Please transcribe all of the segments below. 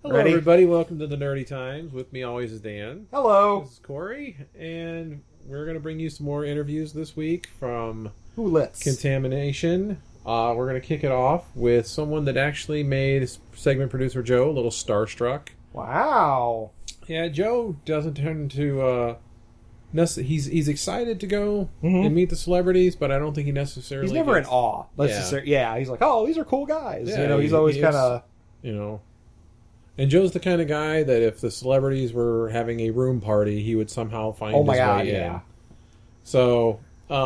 Hello, everybody. Welcome to the Nerdy Times. With me always is Dan. Hello. This is Corey, and we're going to bring you some more interviews this week from Hoolits. Contamination. We're going to kick it off with someone that actually made segment producer Joe a little starstruck. Wow. Yeah, Joe doesn't tend to... he's excited to go and meet the celebrities, but I don't think he necessarily... He's never in awe. Yeah, he's like, oh, these are cool guys. Yeah, he's always kind of... And Joe's the kind of guy that if the celebrities were having a room party, he would somehow find his way in. So,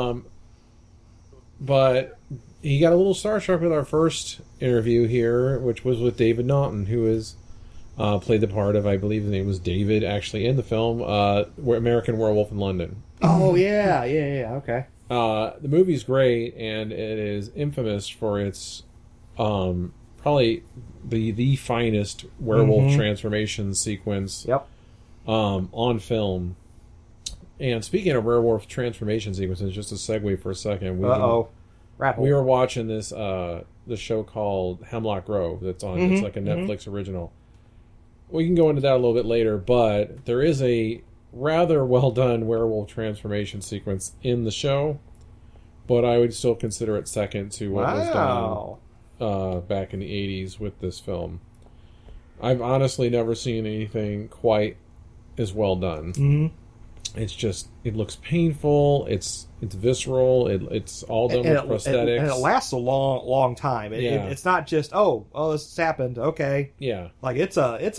but he got a little starstruck with our first interview here, which was with David Naughton, who is played the part of, I believe his name was David, actually, in the film American Werewolf in London. Oh, yeah, okay. The movie's great, and it is infamous for its... probably the finest werewolf transformation sequence on film. And speaking of werewolf transformation sequences, just a segue for a second. We were watching this show called Hemlock Grove that's on. It's like a Netflix original. We can go into that a little bit later, but there is a rather well done werewolf transformation sequence in the show, but I would still consider it second to what was done back in the 80s with this film. I've honestly never seen anything quite as well done. It's just, it looks painful, it's visceral, it's all done with prosthetics. And it lasts a long time. It's not just, this happened, okay. Yeah. Like it's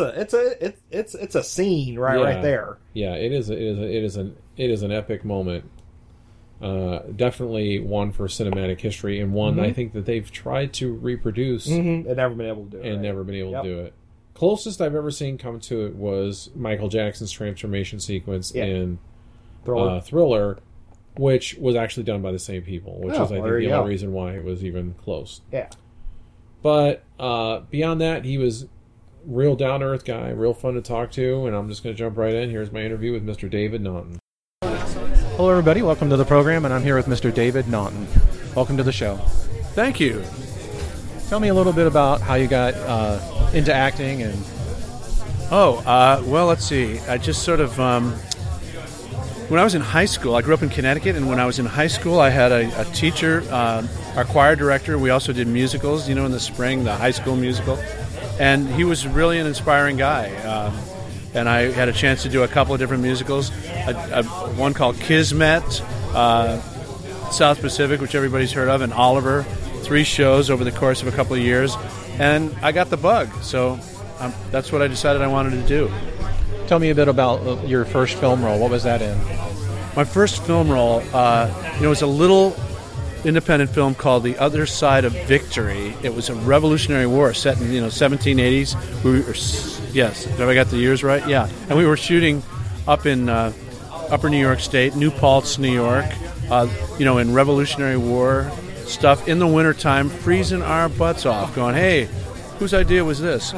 a scene right there. Yeah, it is an epic moment. Definitely one for cinematic history, and one I think that they've tried to reproduce and never been able to do it. And never been able to do it. Closest I've ever seen come to it was Michael Jackson's transformation sequence in Thriller, which was actually done by the same people, which is, I think, the only reason why it was even close. Yeah. But beyond that, he was real down-to-earth guy, real fun to talk to, and I'm just going to jump right in. Here's my interview with Mr. David Naughton. Hello, everybody. Welcome to the program, and I'm here with Mr. David Naughton. Welcome to the show. Thank you. Tell me a little bit about how you got into acting and... well, let's see. I just sort of... when I was in high school, I grew up in Connecticut, and when I was in high school, I had a teacher, our choir director. We also did musicals, in the spring, the high school musical. And he was really an inspiring guy. And I had a chance to do a couple of different musicals. One called Kismet, South Pacific, which everybody's heard of, and Oliver. 3 shows over the course of a couple of years. And I got the bug, so that's what I decided I wanted to do. Tell me a bit about your first film role. What was that in? My first film role, was a little independent film called The Other Side of Victory. It was a Revolutionary War set in 1780s. Yes, have I got the years right? Yeah. And we were shooting up in Upper New York State, New Paltz, New York. In Revolutionary War stuff in the wintertime, freezing our butts off, going, hey, whose idea was this?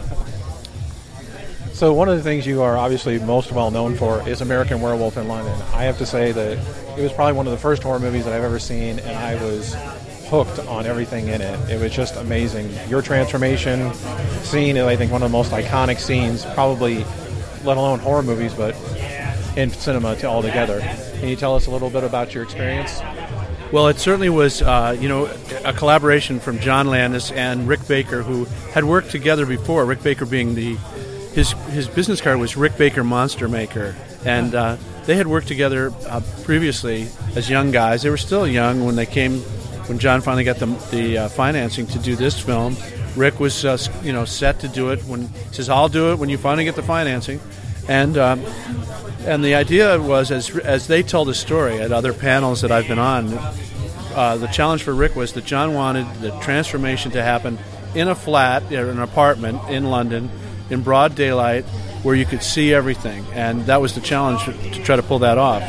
So one of the things you are obviously most well known for is American Werewolf in London. I have to say that it was probably one of the first horror movies that I've ever seen, and I was hooked on everything in it. It was just amazing. Your transformation scene is, I think, one of the most iconic scenes, probably, let alone horror movies, but in cinema altogether. Can you tell us a little bit about your experience? Well, it certainly was, a collaboration from John Landis and Rick Baker, who had worked together before. Rick Baker being his business card was Rick Baker Monster Maker, and they had worked together previously as young guys. They were still young when John finally got the financing to do this film. Rick was set to do it. He says, "I'll do it when you finally get the financing," and the idea was, as they tell the story at other panels that I've been on, the challenge for Rick was that John wanted the transformation to happen in a flat, an apartment in London, in broad daylight, where you could see everything, and that was the challenge to try to pull that off.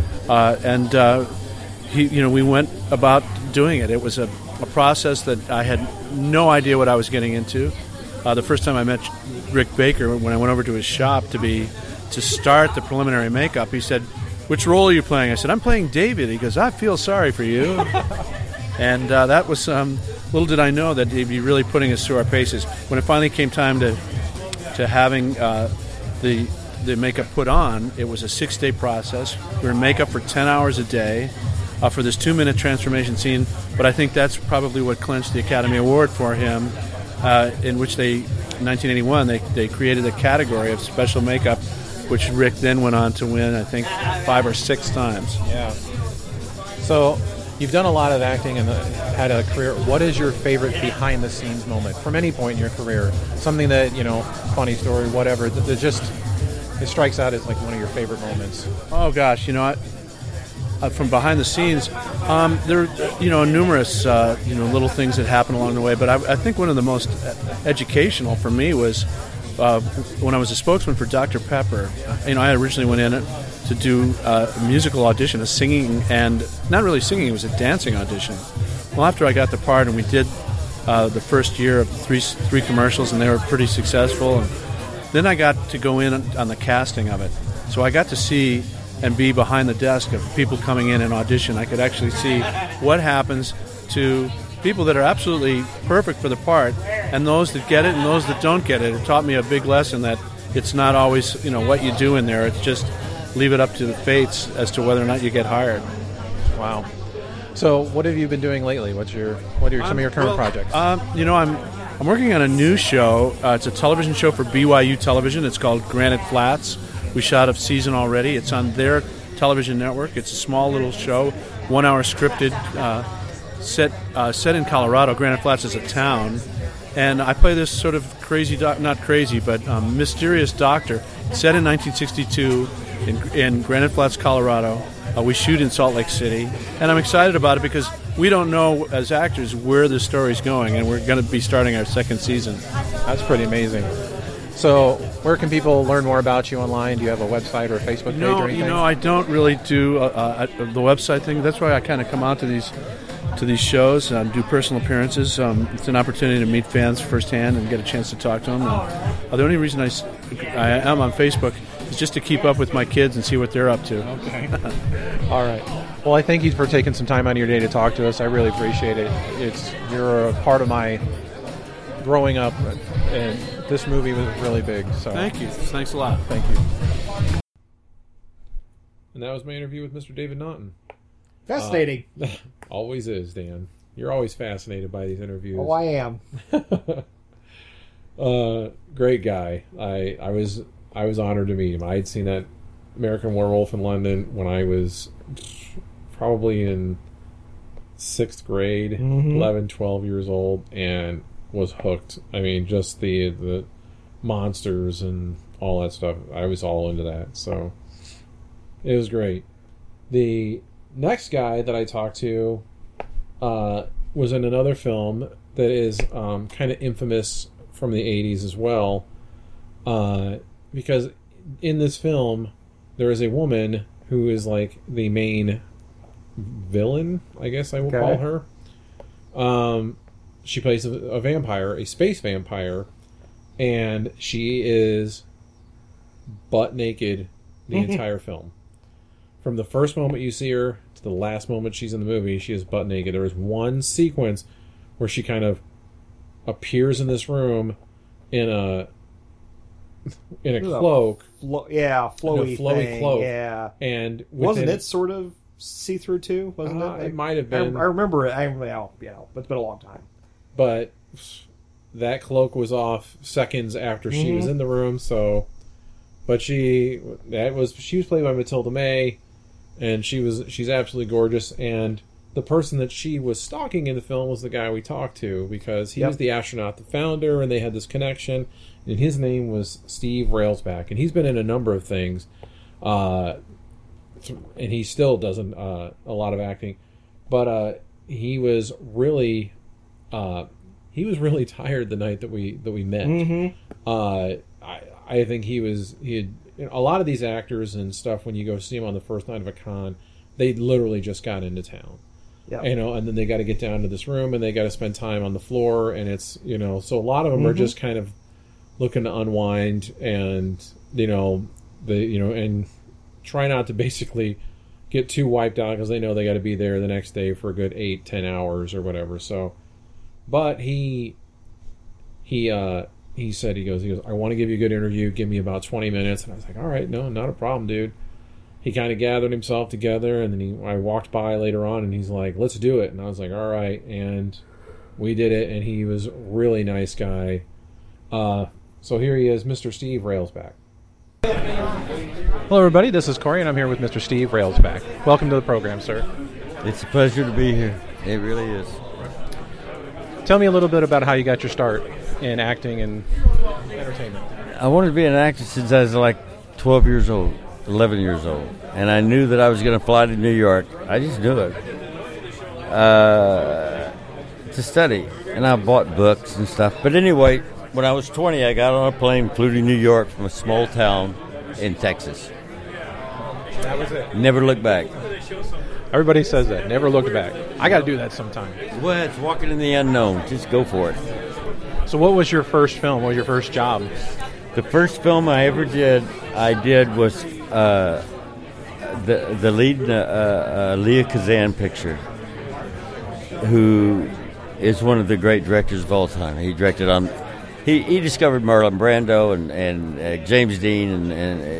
We went about doing it. It was a process that I had no idea what I was getting into. The first time I met Rick Baker, when I went over to his shop to start the preliminary makeup, he said, "Which role are you playing?" I said, "I'm playing David." He goes, "I feel sorry for you." And that was little did I know that he'd be really putting us through our paces. When it finally came time to to having the makeup put on. It was a 6-day process. We were in makeup for 10 hours a day for this 2-minute transformation scene, but I think that's probably what clinched the Academy Award for him, in which in 1981, they created a category of special makeup, which Rick then went on to win, I think, 5 or 6 times. Yeah. So you've done a lot of acting and had a career. What is your favorite behind-the-scenes moment from any point in your career? Something that, funny story, whatever, that just it strikes out as like one of your favorite moments. Oh, gosh, from behind the scenes, there are numerous little things that happen along the way. But I think one of the most educational for me was when I was a spokesman for Dr. Pepper. I originally went in to do a musical audition, a singing, and not really singing, it was a dancing audition. Well, after I got the part and we did the first year of three commercials, and they were pretty successful, and then I got to go in on the casting of it. So I got to see and be behind the desk of people coming in and audition. I could actually see what happens to people that are absolutely perfect for the part, and those that get it and those that don't get it. It taught me a big lesson that it's not always what you do in there. It's just leave it up to the fates as to whether or not you get hired. Wow. So what have you been doing lately? What are some of your current projects? I'm working on a new show. It's a television show for BYU Television. It's called Granite Flats. We shot a season already. It's on their television network. It's a small little show, 1 hour scripted, set in Colorado. Granite Flats is a town. And I play this sort of mysterious doctor, set in 1962 in Granite Flats, Colorado. We shoot in Salt Lake City. And I'm excited about it because we don't know, as actors, where the story's going. And we're going to be starting our second season. That's pretty amazing. So where can people learn more about you online? Do you have a website or a Facebook page or anything? I don't really do the website thing. That's why I kind of come out to these shows and do personal appearances. It's an opportunity to meet fans firsthand and get a chance to talk to them. And the only reason I am on Facebook is just to keep up with my kids and see what they're up to. Okay. All right. Well, I thank you for taking some time out of your day to talk to us. I really appreciate it. You're a part of my growing up, and this movie was really big. So thank you. Thanks a lot. Thank you. And that was my interview with Mr. David Naughton. Fascinating. Always is, Dan. You're always fascinated by these interviews. Oh, I am. Great guy. I was honored to meet him. I had seen that American Werewolf in London when I was probably in 6th grade, 11, 12 years old, and was hooked. I mean, just the monsters and all that stuff. I was all into that. So it was great. The next guy that I talked to was in another film that is kind of infamous from the 80s as well, because in this film there is a woman who is like the main villain, I guess I will call her. She plays a vampire, a space vampire, and she is butt naked the entire film. From the first moment you see her to the last moment she's in the movie, she is butt naked. There is one sequence where she kind of appears in this room in a cloak. Flowy thing. Cloak. Yeah. And wasn't it sort of see-through too? Wasn't it? It might have been. I remember it. It's been a long time. But that cloak was off seconds after she was in the room. So, but she was played by Matilda May, and she's absolutely gorgeous. And the person that she was stalking in the film was the guy we talked to, because he was the astronaut, the founder, and they had this connection. And his name was Steve Railsback, and he's been in a number of things, and he still does a lot of acting. But he was really tired the night that we met. I think he had a lot of these actors and stuff, when you go see them on the first night of a con, they literally just got into town. Yep. And then they got to get down to this room and they got to spend time on the floor, and it's, so a lot of them are just kind of looking to unwind and, and try not to basically get too wiped out, because they know they got to be there the next day for a good 8-10 hours or whatever. So, but he he goes, I want to give you a good interview. Give me about 20 minutes. And I was like, all right, no, not a problem, dude. He kind of gathered himself together, and then I walked by later on, and he's like, let's do it. And I was like, all right. And we did it, and he was a really nice guy. So here he is, Mr. Steve Railsback. Hello, everybody. This is Corey, and I'm here with Mr. Steve Railsback. Welcome to the program, sir. It's a pleasure to be here. It really is. Tell me a little bit about how you got your start in acting and entertainment. I wanted to be an actor since I was like 12 years old, 11 years old. And I knew that I was going to fly to New York. I just knew it. To study. And I bought books and stuff. But anyway, when I was 20, I got on a plane, flew to New York from a small town in Texas. That was it. Never looked back. Everybody says that. Never looked back. I got to do that sometime. Well, it's walking in the unknown. Just go for it. So what was your first film? What was your first job? The first film I ever did was the lead Leah Kazan picture, who is one of the great directors of all time. He directed on... He discovered Marlon Brando and James Dean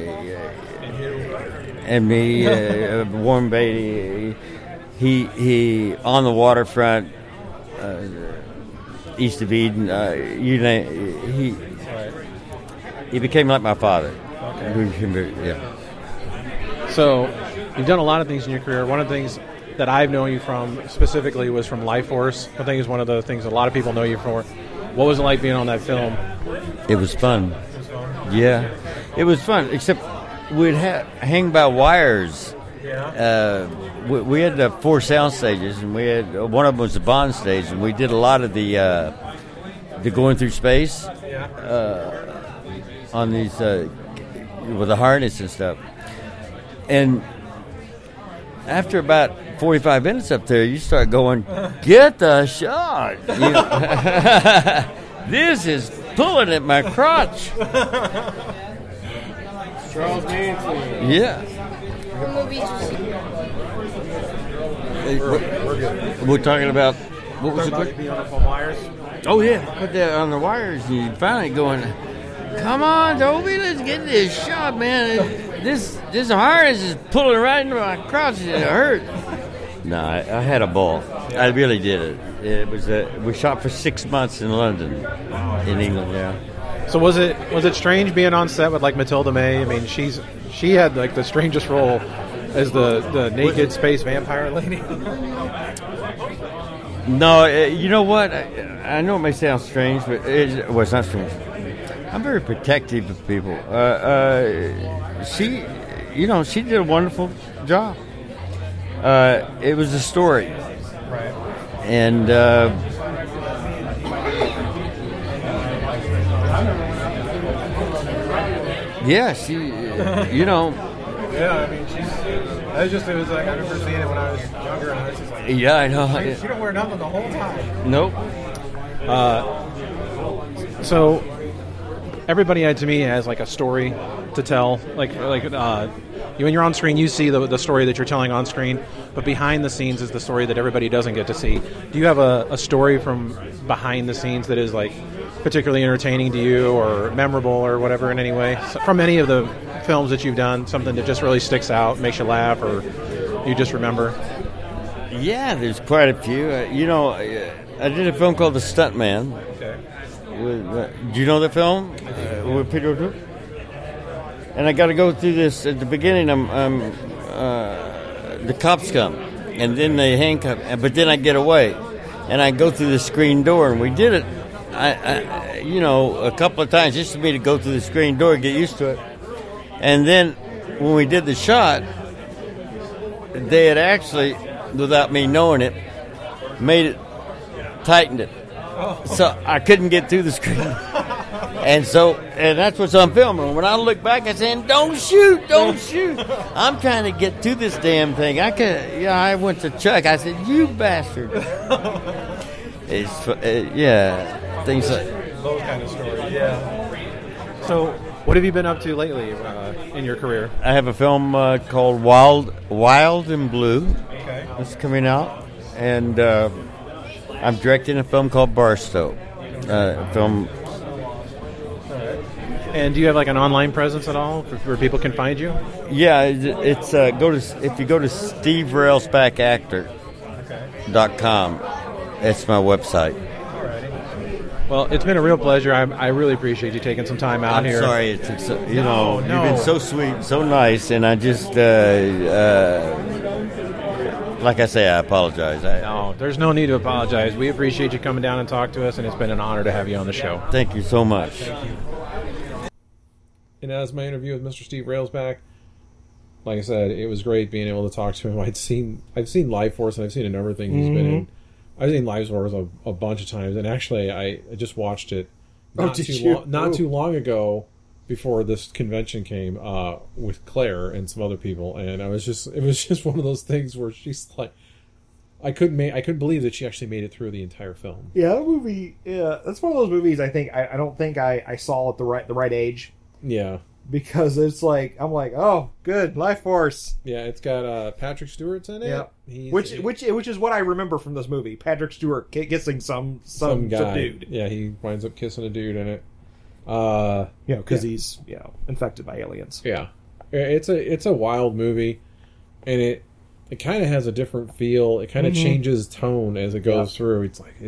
and me, Warren Beatty. He on the waterfront, East of Eden. You name, he became like my father. Okay. Yeah. So you've done a lot of things in your career. One of the things that I've known you from specifically was from Life Force. I think is one of the things a lot of people know you for. What was it like being on that film? It was fun. Yeah, it was fun. Except we'd hang by wires. Yeah. We had 4 sound stages, and we had one of them was the Bond stage, and we did a lot of the going through space on these with the harness and stuff. And after about 45 minutes up there, you start going, get the shot. This is pulling at my crotch. Charles Manson. Yeah. What movies We're talking about, what was it? Being on the wires? Oh, yeah. Put that on the wires, and you finally going, come on, Toby, let's get this shot, man. This harness is pulling right into my crotch, and it hurt. No, I had a ball. I really did it. It was we shot for 6 months in London, in England. Yeah. So was it strange being on set with like Matilda May? I mean, she had like the strangest role as the naked space vampire lady. No, you know what? I know it may sound strange, but it's not strange. I'm very protective of people. She did a wonderful job. It was a story, right? And yeah, she, Yeah, I mean, it was like I remember seeing it when I was younger, and I was just like, yeah, I know. She don't wear nothing the whole time. Nope. So everybody to me has like a story to tell. Like when you're on screen, you see the story that you're telling on screen, but behind the scenes is the story that everybody doesn't get to see. Do you have a story from behind the scenes that is like particularly entertaining to you or memorable or whatever in any way? So from any of the films that you've done, something that just really sticks out, makes you laugh, or you just remember? Yeah, there's quite a few. I did a film called The Stuntman. Okay. Do you know the film? With Peter O'Toole? And I got to go through this at the beginning. The cops come, and then they handcuff, but then I get away, and I go through the screen door, and we did it. A couple of times just for me to go through the screen door and get used to it. And then when we did the shot, they had actually, without me knowing it, tightened it. So I couldn't get through the screen. And that's what's on film. And when I look back, I'm saying, don't shoot. I'm trying to get to this damn thing. I went to Chuck. I said, you bastard. Things like those kind of stories. Yeah. So, what have you been up to lately in your career? I have a film called Wild and Blue. Okay. It's coming out, and I'm directing a film called Barstow. And do you have like an online presence at all where people can find you? Yeah, it's if you go to SteveRailsbackActor.com, that's my website. Well, it's been a real pleasure. I really appreciate you taking some time out here. I'm sorry, you've been so sweet, so nice, and I just, like I say, I apologize. No, there's no need to apologize. We appreciate you coming down and talk to us, and it's been an honor to have you on the show. Thank you so much. Thank you. And as my interview with Mr. Steve Railsback, like I said, it was great being able to talk to him. I've seen Life Force, and I've seen a number of things he's been in. I've seen Life Force a bunch of times, and actually, I just watched it not too long ago before this convention came with Claire and some other people, and it was just one of those things where she's like, I couldn't believe that she actually made it through the entire film. Yeah, that movie. Yeah, that's one of those movies. I think I don't think I saw at the right age. Yeah, because it's like I'm like, oh, good, Life Force. Yeah, it's got Patrick Stewart's in it. Yeah, which is what I remember from this movie. Patrick Stewart kissing some dude. Yeah, he winds up kissing a dude in it. Because he's infected by aliens. Yeah, it's a wild movie, and it kind of has a different feel. It kind of changes tone as it goes through. It's like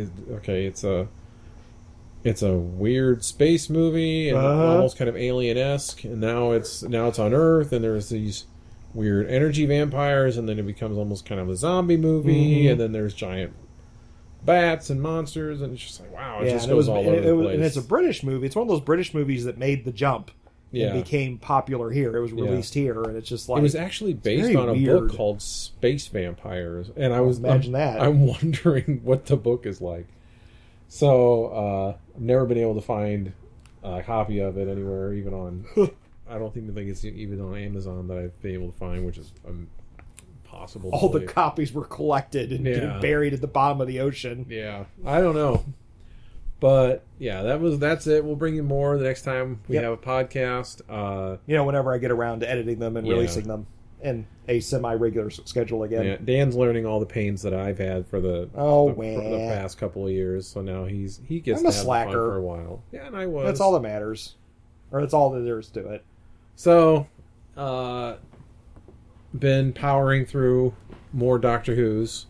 it's a weird space movie and almost kind of alien-esque, and now it's on Earth, and there's these weird energy vampires, and then it becomes almost kind of a zombie movie, and then there's giant bats and monsters, and it's just like, wow, it just goes all over the place. And it's a British movie. It's one of those British movies that made the jump and became popular here. It was released here, and it's just like... It was actually based on a book called Space Vampires, and I'm wondering what the book is like. So, I've never been able to find a copy of it anywhere, even on... I don't think it's even on Amazon that I've been able to find, which is impossible to believe. The copies were collected and buried at the bottom of the ocean. Yeah, I don't know. But, yeah, that's it. We'll bring you more the next time we have a podcast. Whenever I get around to editing them and releasing them in a semi-regular schedule again. Yeah, Dan's learning all the pains that I've had for the past couple of years, so now he gets to have fun for a while. Yeah, and I was. That's all that matters. Or that's all that there is to it. So, been powering through more Doctor Who's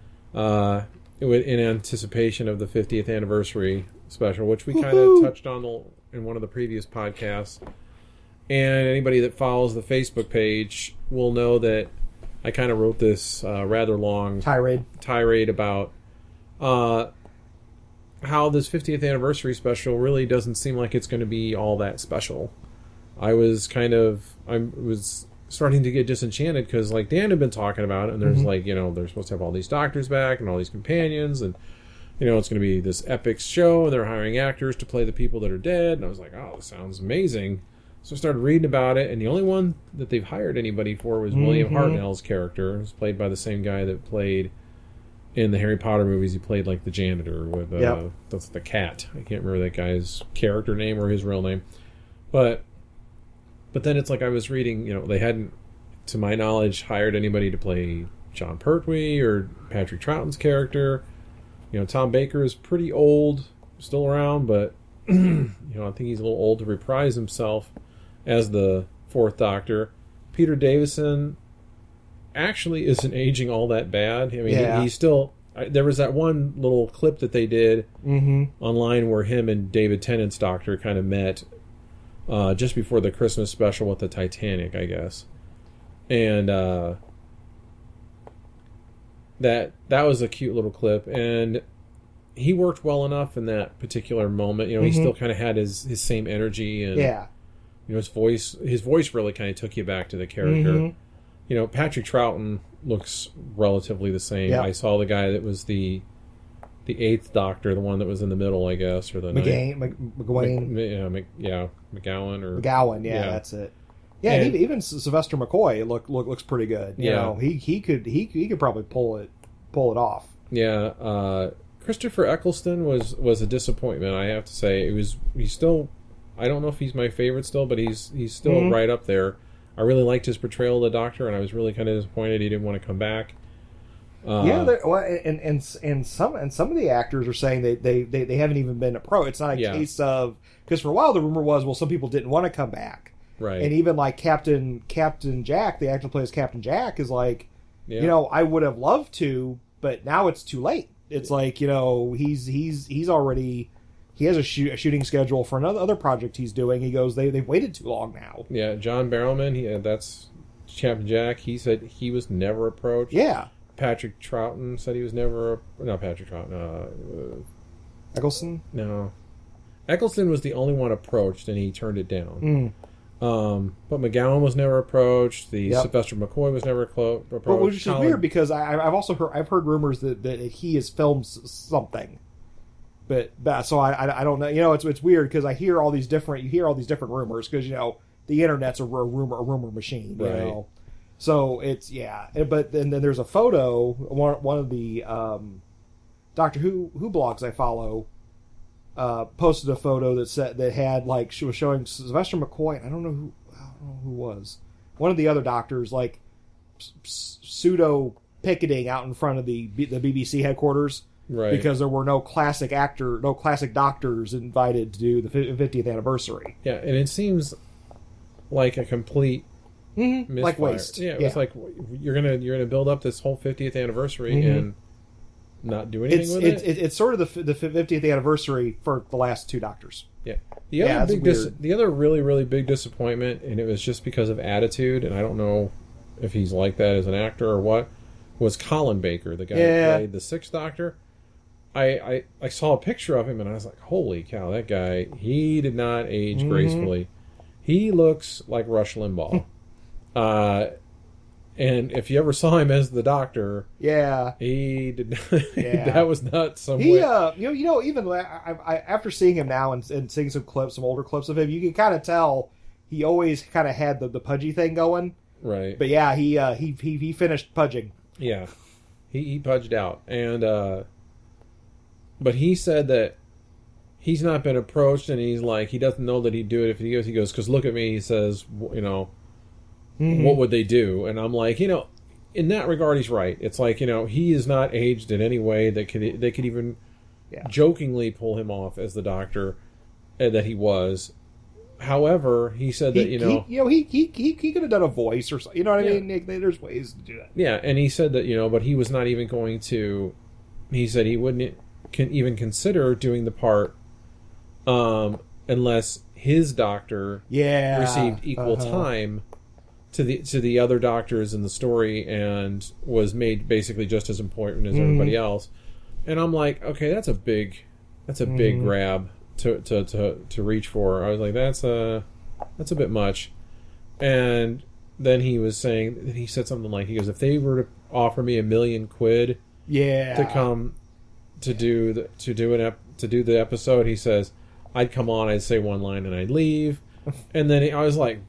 in anticipation of the 50th anniversary special, which we kind of touched on in one of the previous podcasts. And anybody that follows the Facebook page will know that I kind of wrote this rather long tirade about how this 50th anniversary special really doesn't seem like it's going to be all that special. I was starting to get disenchanted because, like, Dan had been talking about it, and there's they're supposed to have all these doctors back and all these companions, and it's going to be this epic show, and they're hiring actors to play the people that are dead. And I was like, oh, this sounds amazing. So I started reading about it, and the only one that they've hired anybody for was William Hartnell's character. It was played by the same guy that played in the Harry Potter movies. He played like the janitor with the cat. I can't remember that guy's character name or his real name. But then it's like I was reading, they hadn't, to my knowledge, hired anybody to play John Pertwee or Patrick Troughton's character. Tom Baker is pretty old, still around, but I think he's a little old to reprise himself as the Fourth Doctor. Peter Davison actually isn't aging all that bad. I mean, he's still... There was that one little clip that they did online where him and David Tennant's Doctor kind of met just before the Christmas special with the Titanic, I guess. And that was a cute little clip, and he worked well enough in that particular moment. He still kind of had his same energy, and his voice really kind of took you back to the character. Patrick Troughton looks relatively the same. I saw the guy that was the Eighth Doctor, the one that was in the middle, I guess, or the McGowan. Yeah, that's it. Yeah, and even Sylvester McCoy looks pretty good. He could probably pull it off. Yeah, Christopher Eccleston was a disappointment, I have to say. He's still, I don't know if he's my favorite still, but he's still right up there. I really liked his portrayal of the Doctor, and I was really kind of disappointed he didn't want to come back. and some of the actors are saying they haven't even been approached. It's not a case of, because for a while the rumor was, well, some people didn't want to come back, right? And even like Captain Jack, the actor who plays Captain Jack, is like, I would have loved to, but now it's too late. It's like, he's already. He has a shooting schedule for another project he's doing. He goes, they've waited too long now. Yeah, John Barrowman, that's Captain Jack. He said he was never approached. Yeah. Patrick Troughton said he was never... Not Patrick Troughton. Eccleston? No. Eccleston was the only one approached, and he turned it down. But McGowan was never approached. Sylvester McCoy was never approached. Well, which is weird, because I've heard rumors that he has filmed something. But so I don't know. It's weird because you hear all these different rumors because the internet's a rumor machine. You know? So it's But then there's a photo. One of the Doctor Who blogs I follow posted a photo that had like she was showing Sylvester McCoy. I don't know who was one of the other doctors like pseudo picketing out in front of the BBC headquarters. Right. Because there were no classic doctors invited to do the 50th anniversary. Yeah, and it seems like a complete misfire. Like waste. Yeah, it's like you're gonna build up this whole 50th anniversary and not do anything with it. It's sort of the 50th anniversary for the last two Doctors. Yeah. The other really, really big disappointment, and it was just because of attitude, and I don't know if he's like that as an actor or what, was Colin Baker, the guy who played the Sixth Doctor. I saw a picture of him and I was like, holy cow, that guy, he did not age gracefully. He looks like Rush Limbaugh. And if you ever saw him as the Doctor, he did not, that was not some way. Even after seeing him now and seeing some older clips of him, you can kind of tell he always kind of had the pudgy thing going. Right. But he finished pudging. Yeah. He pudged out. And, but he said that he's not been approached, and he's like, he doesn't know that he'd do it if he goes. He goes, because look at me, he says, what would they do? And I'm like, in that regard, he's right. It's like, he is not aged in any way that they could even jokingly pull him off as the Doctor that he was. However, he said that, he could have done a voice or something. You know what I mean, Nick? There's ways to do that. Yeah, and he said that, but he was not even going to, he said he wouldn't even consider doing the part unless his Doctor received equal time to the other Doctors in the story and was made basically just as important as everybody else. And I'm like, okay, that's a big grab to reach for. I was like, that's a bit much. And then he said something like, he goes, if they were to offer me $1 million to come to do the episode, he says, I'd come on, I'd say one line, and I'd leave. And then I was like,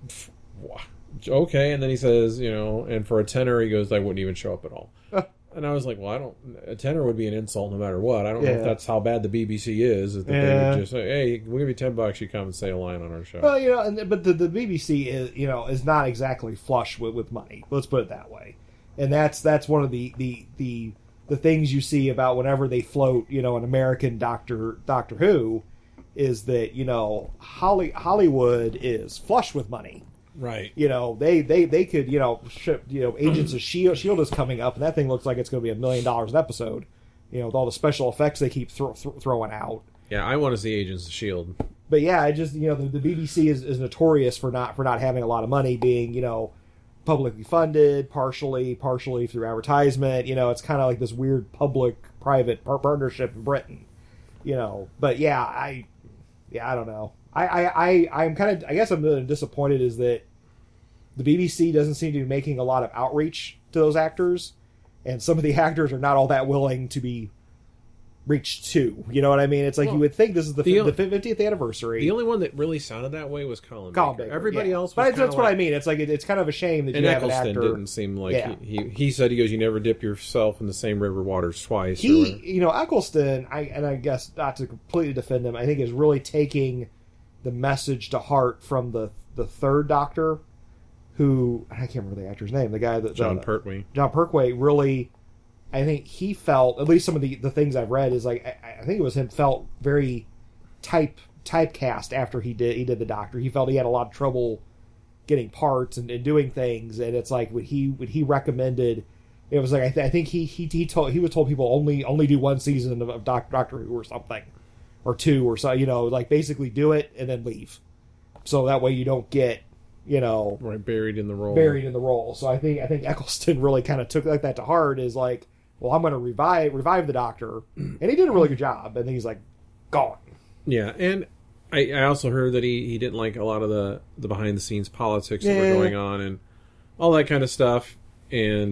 okay. And then he says, and for a tenor, he goes, I wouldn't even show up at all. And I was like, well, a tenor would be an insult no matter what. I don't know if that's how bad the BBC is that they would just say, hey, we'll give you $10, you come and say a line on our show. Well, but the BBC is not exactly flush with money. Let's put it that way. And that's one of the things you see about whenever they float, an American Doctor Who, is that, Hollywood is flush with money. Right. They could, ship, Agents of S.H.I.E.L.D. is coming up, and that thing looks like it's going to be $1 million an episode, with all the special effects they keep throwing out. Yeah, I want to see Agents of S.H.I.E.L.D. But yeah, I just, the BBC is notorious for not having a lot of money, being, publicly funded, partially through advertisement. It's kind of like this weird public-private partnership in Britain. But yeah, I don't know. I'm kind of, I guess I'm really disappointed is that the BBC doesn't seem to be making a lot of outreach to those actors, and some of the actors are not all that willing to be reached to. You know what I mean? It's like, you would think this is the 50th anniversary. The only one that really sounded that way was Colin Baker. Everybody else was But that's what I mean. It's like, it's kind of a shame that you have an actor. Didn't seem like he said, he goes, you never dip yourself in the same river waters twice. Eccleston, I guess not to completely defend him, I think is really taking the message to heart from the third Doctor, who, I can't remember the actor's name, the guy that... John Pertwee. John Pertwee really I think he felt, at least some of the things I've read, is like, I think it was him felt very typecast after he did the Doctor. He felt he had a lot of trouble getting parts and doing things, and it's like, when he recommended, it was like, I think he was told people only do one season of Doctor Who or something, or two, or so, you know, like, basically do it and then leave, so that way you don't get, you know, right, buried in the role. So I think Eccleston really kind of took like that to heart, is like, well, I'm going to revive the Doctor, and he did a really good job, and then he's like, gone. Yeah, and I also heard that he didn't like a lot of the behind the scenes politics that were going on and all that kind of stuff. And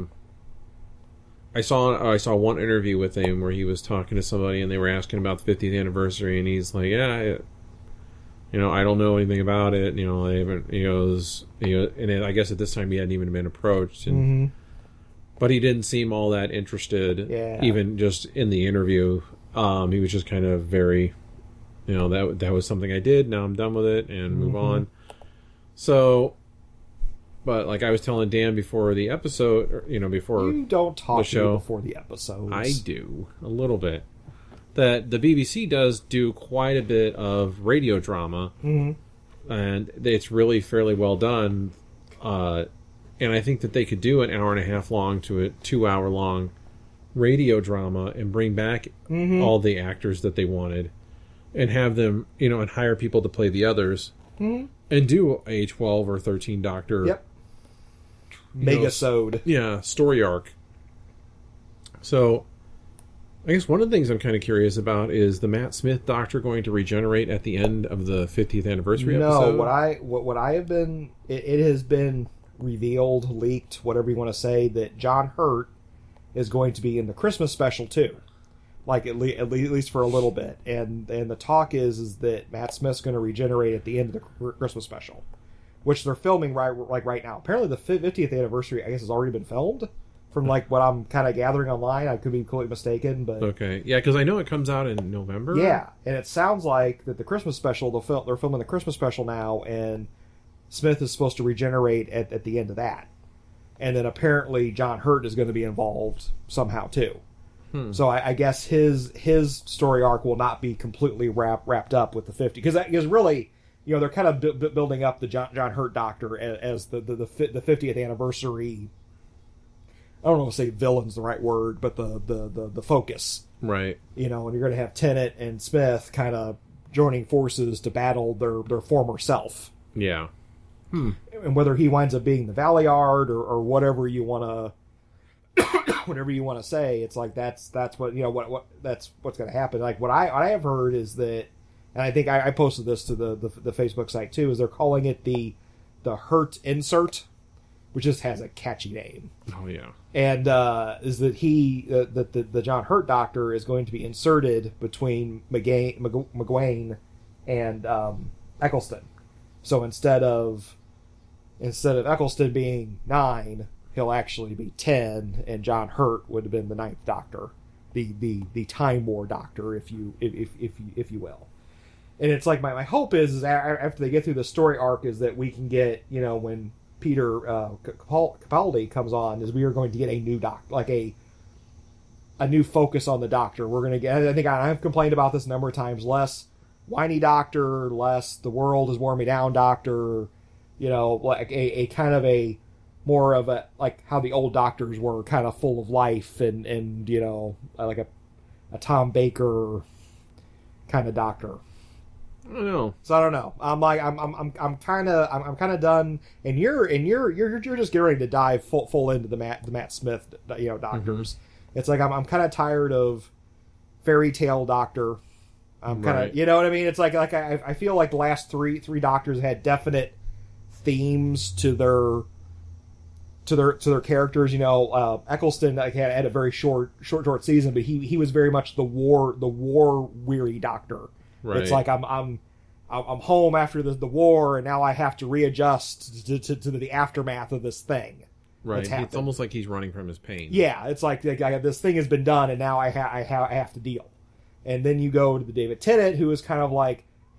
I saw one interview with him where he was talking to somebody and they were asking about the 50th anniversary, and he's like, yeah, you know, I don't know anything about it. You know, I haven't. He goes, and I guess at this time he hadn't even been approached, and but he didn't seem all that interested, even just in the interview. He was just kind of very, you know, that was something I did. Now I'm done with it and move on. So, but like I was telling Dan before the episode, or, you know, before you don't talk the show, before the episodes. I do a little bit. That the BBC does do quite a bit of radio drama, and it's really fairly well done. And I think that they could do an hour and a half long to a 2 hour long radio drama and bring back all the actors that they wanted, and have them, you know, and hire people to play the others, and do a 12 or 13 Doctor, Megasode, story arc. So, I guess one of the things I'm kind of curious about is the Matt Smith Doctor going to regenerate at the end of the 50th anniversary episode? No, what I have been, it has been revealed, leaked, whatever you want to say, that John Hurt is going to be in the Christmas special too, like at least for a little bit, and the talk is that Matt Smith's going to regenerate at the end of the Christmas special, which they're filming right now. Apparently, the 50th anniversary, I guess, has already been filmed. From like what I'm kind of gathering online, I could be completely mistaken, but okay, yeah, because I know it comes out in November. Yeah, and it sounds like that the Christmas special, they're filming the Christmas special now, and Smith is supposed to regenerate at the end of that, and then apparently John Hurt is going to be involved somehow too. So I guess his story arc will not be completely wrapped up with the 50, because really, you know, they're kind of building up the John Hurt Doctor as the 50th anniversary. I don't know if to say villain's the right word, but the focus. Right. You know, and you're going to have Tennant and Smith kind of joining forces to battle their former self. Yeah. And whether he winds up being the Valeyard or whatever you want to say, it's like that's what, you know, that's what's going to happen. Like what I have heard is that, and I think I posted this to the Facebook site too, is they're calling it the Hurt Insert, which just has a catchy name. Oh yeah. And is that the John Hurt Doctor is going to be inserted between McGuane and Eccleston. So instead of Eccleston being 9, he'll actually be 10, and John Hurt would have been the 9th Doctor, the Time War Doctor, if you will. And it's like my hope is after they get through the story arc is that we can get, you know, when Peter Capaldi comes on, is we are going to get a new Doctor, like a new focus on the Doctor. We're going to get, I think I've complained about this a number of times, less whiny Doctor, less the world is wearing me down Doctor, you know, like a kind of a more of a, like how the old Doctors were, kind of full of life and you know, like a Tom Baker kind of Doctor. I don't know. So I don't know. I'm kind of done, and you're just getting ready to dive full into the Matt Smith, you know, Doctors. It's like I'm kind of tired of fairy tale Doctor. I'm kind of, you know what I mean. It's like I feel like the last three Doctors had definite themes to their characters. You know, Eccleston had a very short season, but he was very much the war weary Doctor. Right. It's like I'm home after the war, and now I have to readjust to the aftermath of this thing. Right. It's almost like he's running from his pain. Yeah, it's like this thing has been done, and now I have to deal. And then you go to the David Tennant, who is kind of like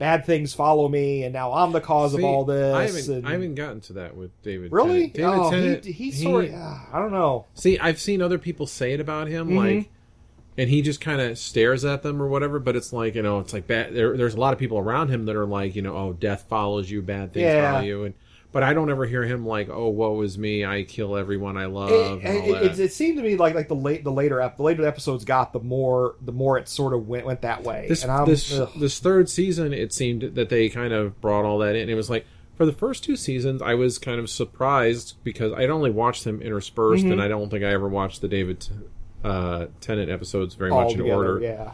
bad things follow me, and now I'm the cause of all this. I haven't gotten to that with David. Really? Tennant. David Tennant. He's sort of. I don't know. See, I've seen other people say it about him, like, and he just kind of stares at them or whatever. But it's like, it's like bad. There's a lot of people around him that are like, oh, death follows you, bad things follow you, but I don't ever hear him like, oh, woe is me, I kill everyone I love. It seemed to me like the later episodes got, the more it sort of went that way. This third season, it seemed that they kind of brought all that in. It was like, for the first 2 seasons, I was kind of surprised because I'd only watched them interspersed, and I don't think I ever watched the David Tennant episodes very much in order. Yeah.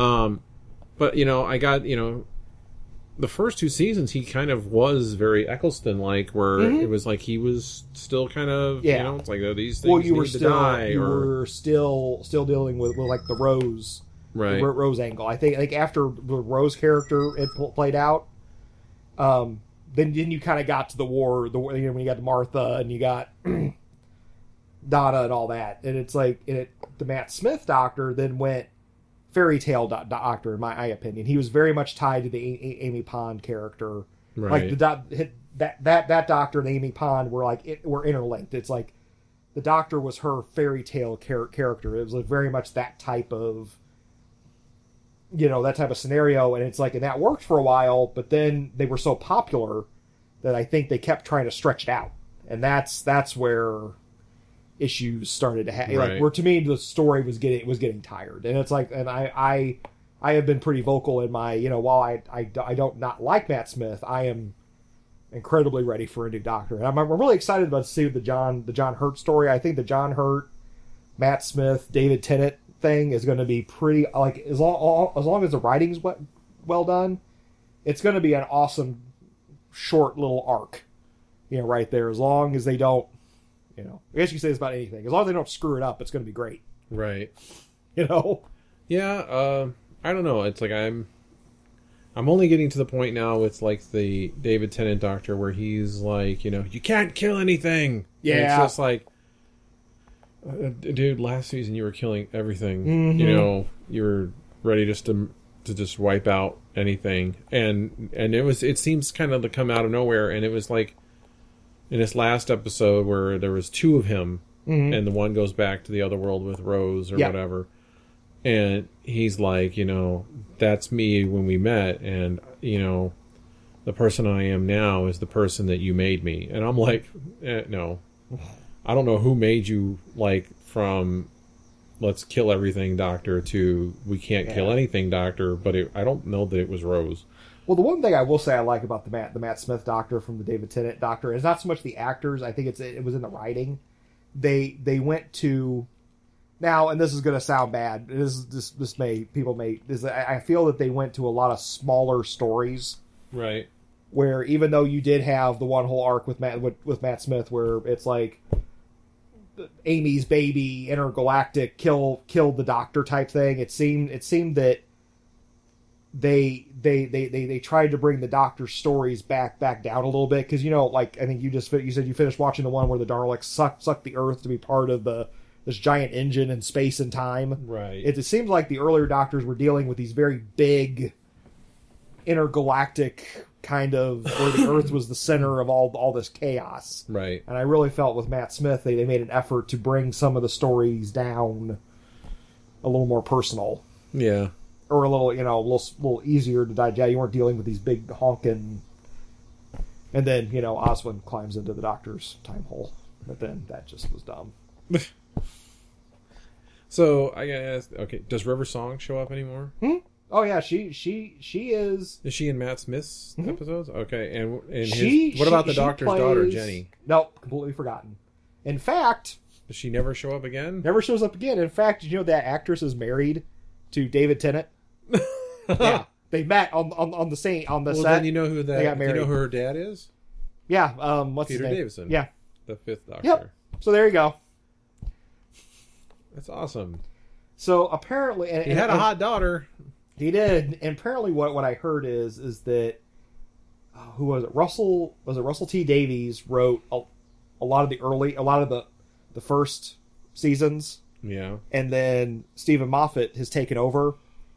But I got the first 2 seasons, he kind of was very Eccleston-like, where it was like he was still kind of, it's like, these things need to die. You were still dealing with like the Rose, right? The Rose angle. I think after the Rose character had played out, then you kind of got to the war. When you got to Martha and you got Donna and all that, and it's like the Matt Smith Doctor then went fairy tale doctor, in my opinion. He was very much tied to the Amy Pond character. Right. Like that Doctor and Amy Pond were interlinked. It's like the Doctor was her fairy tale character. It was like very much that type of scenario, and it's like, and that worked for a while, but then they were so popular that I think they kept trying to stretch it out, and that's where issues started to happen. Right. Like, where to me the story was getting tired, and it's like, and I have been pretty vocal in my, while I don't not like Matt Smith, I am incredibly ready for a new Doctor, and I'm really excited about to see the John Hurt story. I think the John Hurt, Matt Smith, David Tennant thing is going to be pretty, like, as long as the writing's well done, it's going to be an awesome short little arc, right there. As long as they don't, I guess you can say this about anything. As long as they don't screw it up, it's going to be great. Right. Yeah. I don't know. It's like I'm only getting to the point now with like the David Tennant Doctor where he's like, you can't kill anything. Yeah. And it's just like, dude, last season you were killing everything. You were ready just to just wipe out anything, and it seems kind of to come out of nowhere. And it was like in this last episode where there was 2 of him, and the one goes back to the other world with Rose or whatever, and he's like, that's me when we met, and the person I am now is the person that you made me. And I'm like, no, I don't know who made you, like, from let's kill everything Doctor to we can't kill anything Doctor, but I don't know that it was Rose. Well, the one thing I will say I like about the Matt Smith Doctor from the David Tennant Doctor is not so much the actors. I think it was in the writing. They went to, now, and this is going to sound bad. I feel that they went to a lot of smaller stories, right? Where even though you did have the one whole arc with Matt Smith, where it's like Amy's baby, intergalactic, kill the Doctor type thing. It seemed that they tried to bring the Doctor's stories back down a little bit, because like, I think you said you finished watching the one where the Daleks sucked the Earth to be part of this giant engine in space and time. Right. It seems like the earlier Doctors were dealing with these very big intergalactic kind of, where the Earth was the center of all this chaos. Right. And I really felt with Matt Smith they made an effort to bring some of the stories down a little more personal. Yeah. Or a little, little easier to digest. You weren't dealing with these big honking. And then, Oswin climbs into the Doctor's time hole. But then that just was dumb. So I gotta ask, okay, does River Song show up anymore? Oh yeah, she is. Is she in Matt Smith's episodes? Okay, and what about the Doctor's daughter, Jenny? Nope, completely forgotten. In fact, does she never show up again? Never shows up again. In fact, did you know that actress is married to David Tennant? Yeah, they met on the set. Then you know who that. They got married. You know who her dad is? Yeah, what's Peter his name? Davison. Yeah, the 5th Doctor. Yep. So there you go. That's awesome. So apparently, he had a hot daughter. He did, and apparently, what I heard is that who was it? Russell T Davies wrote a lot of the first seasons. Yeah, and then Stephen Moffat has taken over,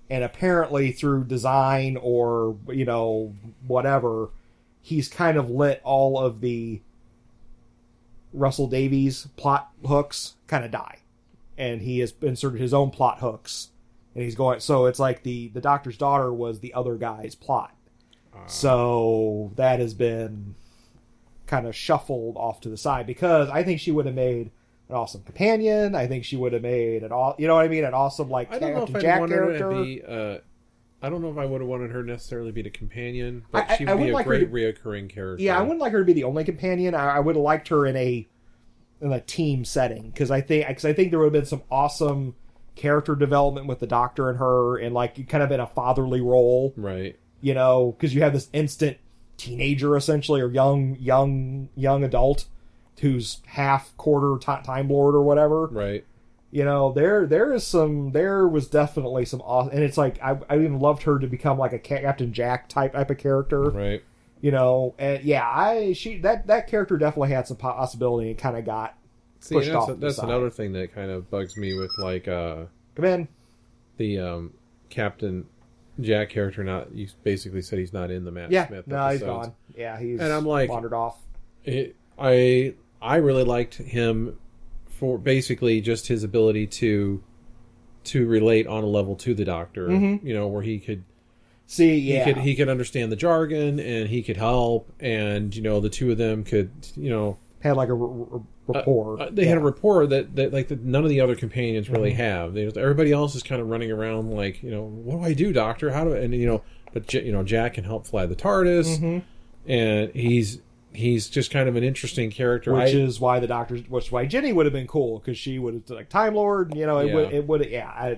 And apparently through design or, whatever, he's kind of let all of the Russell Davies plot hooks kind of die. And he has inserted his own plot hooks. And he's going... So it's like the Doctor's daughter was the other guy's plot. So that has been kind of shuffled off to the side. Because I think she would have made an awesome companion. I think she would have made an awesome Captain Jack character. I don't know if I would have wanted her necessarily be the companion, but she would be a great reoccurring character. Yeah, I wouldn't like her to be the only companion. I would have liked her in a team setting because I think there would have been some awesome character development with the Doctor and her, and kind of in a fatherly role, right? Because you have this instant teenager essentially, or young adult who's quarter Time Lord or whatever, right? There was definitely some awesome, and it's like I even loved her to become like a Captain Jack type of character, right? And that character definitely had some possibility and kind of got pushed off. That's another thing that kind of bugs me with come in the Captain Jack character. You basically said he's not in the Matt Smith episodes. No, he's gone. Yeah, and I'm like wandered off. I really liked him for basically just his ability to relate on a level to the Doctor, where he could he could understand the jargon and he could help, and the two of them could had like a rapport. They had a rapport that none of the other companions really have. Everybody else is kind of running around like, what do I do, Doctor? How do I, and but Jack can help fly the TARDIS, and he's just kind of an interesting character, which is why Jenny would have been cool, because she would have like Time Lord. It would.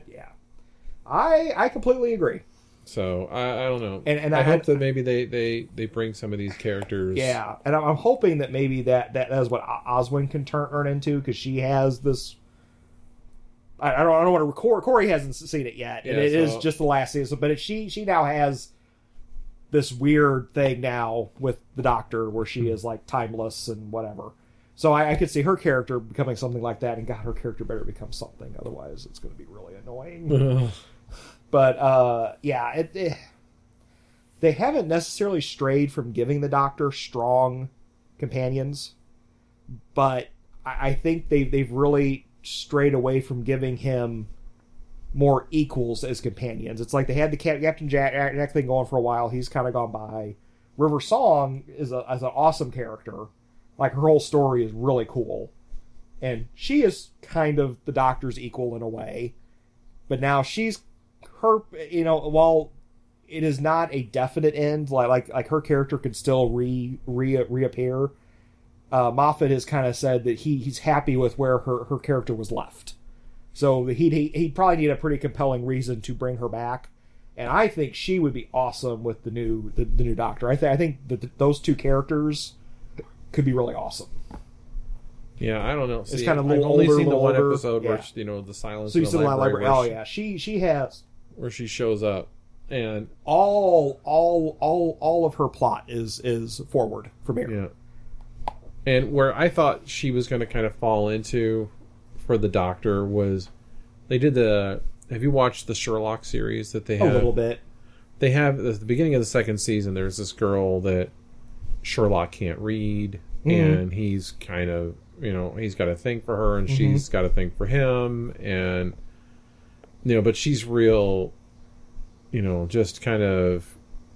I completely agree. So I don't know, and I hope that maybe they bring some of these characters. Yeah, and I'm hoping that maybe that is what Oswin can turn into, because she has this. I don't want to record. Corey hasn't seen it yet, and it is just the last season. But she now has this weird thing now with the Doctor where she is like timeless and whatever. So I could see her character becoming something like that, and God, her character better become something. Otherwise, it's going to be really annoying. But they haven't necessarily strayed from giving the Doctor strong companions, but I think they've really strayed away from giving him more equals as companions. It's like they had the Captain Jack thing going for a while. He's kind of gone by. River Song is an awesome character. Like, her whole story is really cool. And she is kind of the Doctor's equal in a way. But now while it is not a definite end, like her character could still reappear, Moffat has kind of said that he's happy with where her character was left. So he'd probably need a pretty compelling reason to bring her back, and I think she would be awesome with the new Doctor. I think that those two characters could be really awesome. Yeah, I don't know. It's kind of I've only seen the one older, episode where the silence. So you said the library. Oh yeah, she has where she shows up, and all of her plot is forward from here. Yeah, and where I thought she was going to kind of fall into for the Doctor was they did have you watched the Sherlock series that they have? A little bit. They have at the beginning of the second season. There's this girl that Sherlock can't read, and he's kind of he's got a thing for her, and she's got a thing for him, and but she's real, just kind of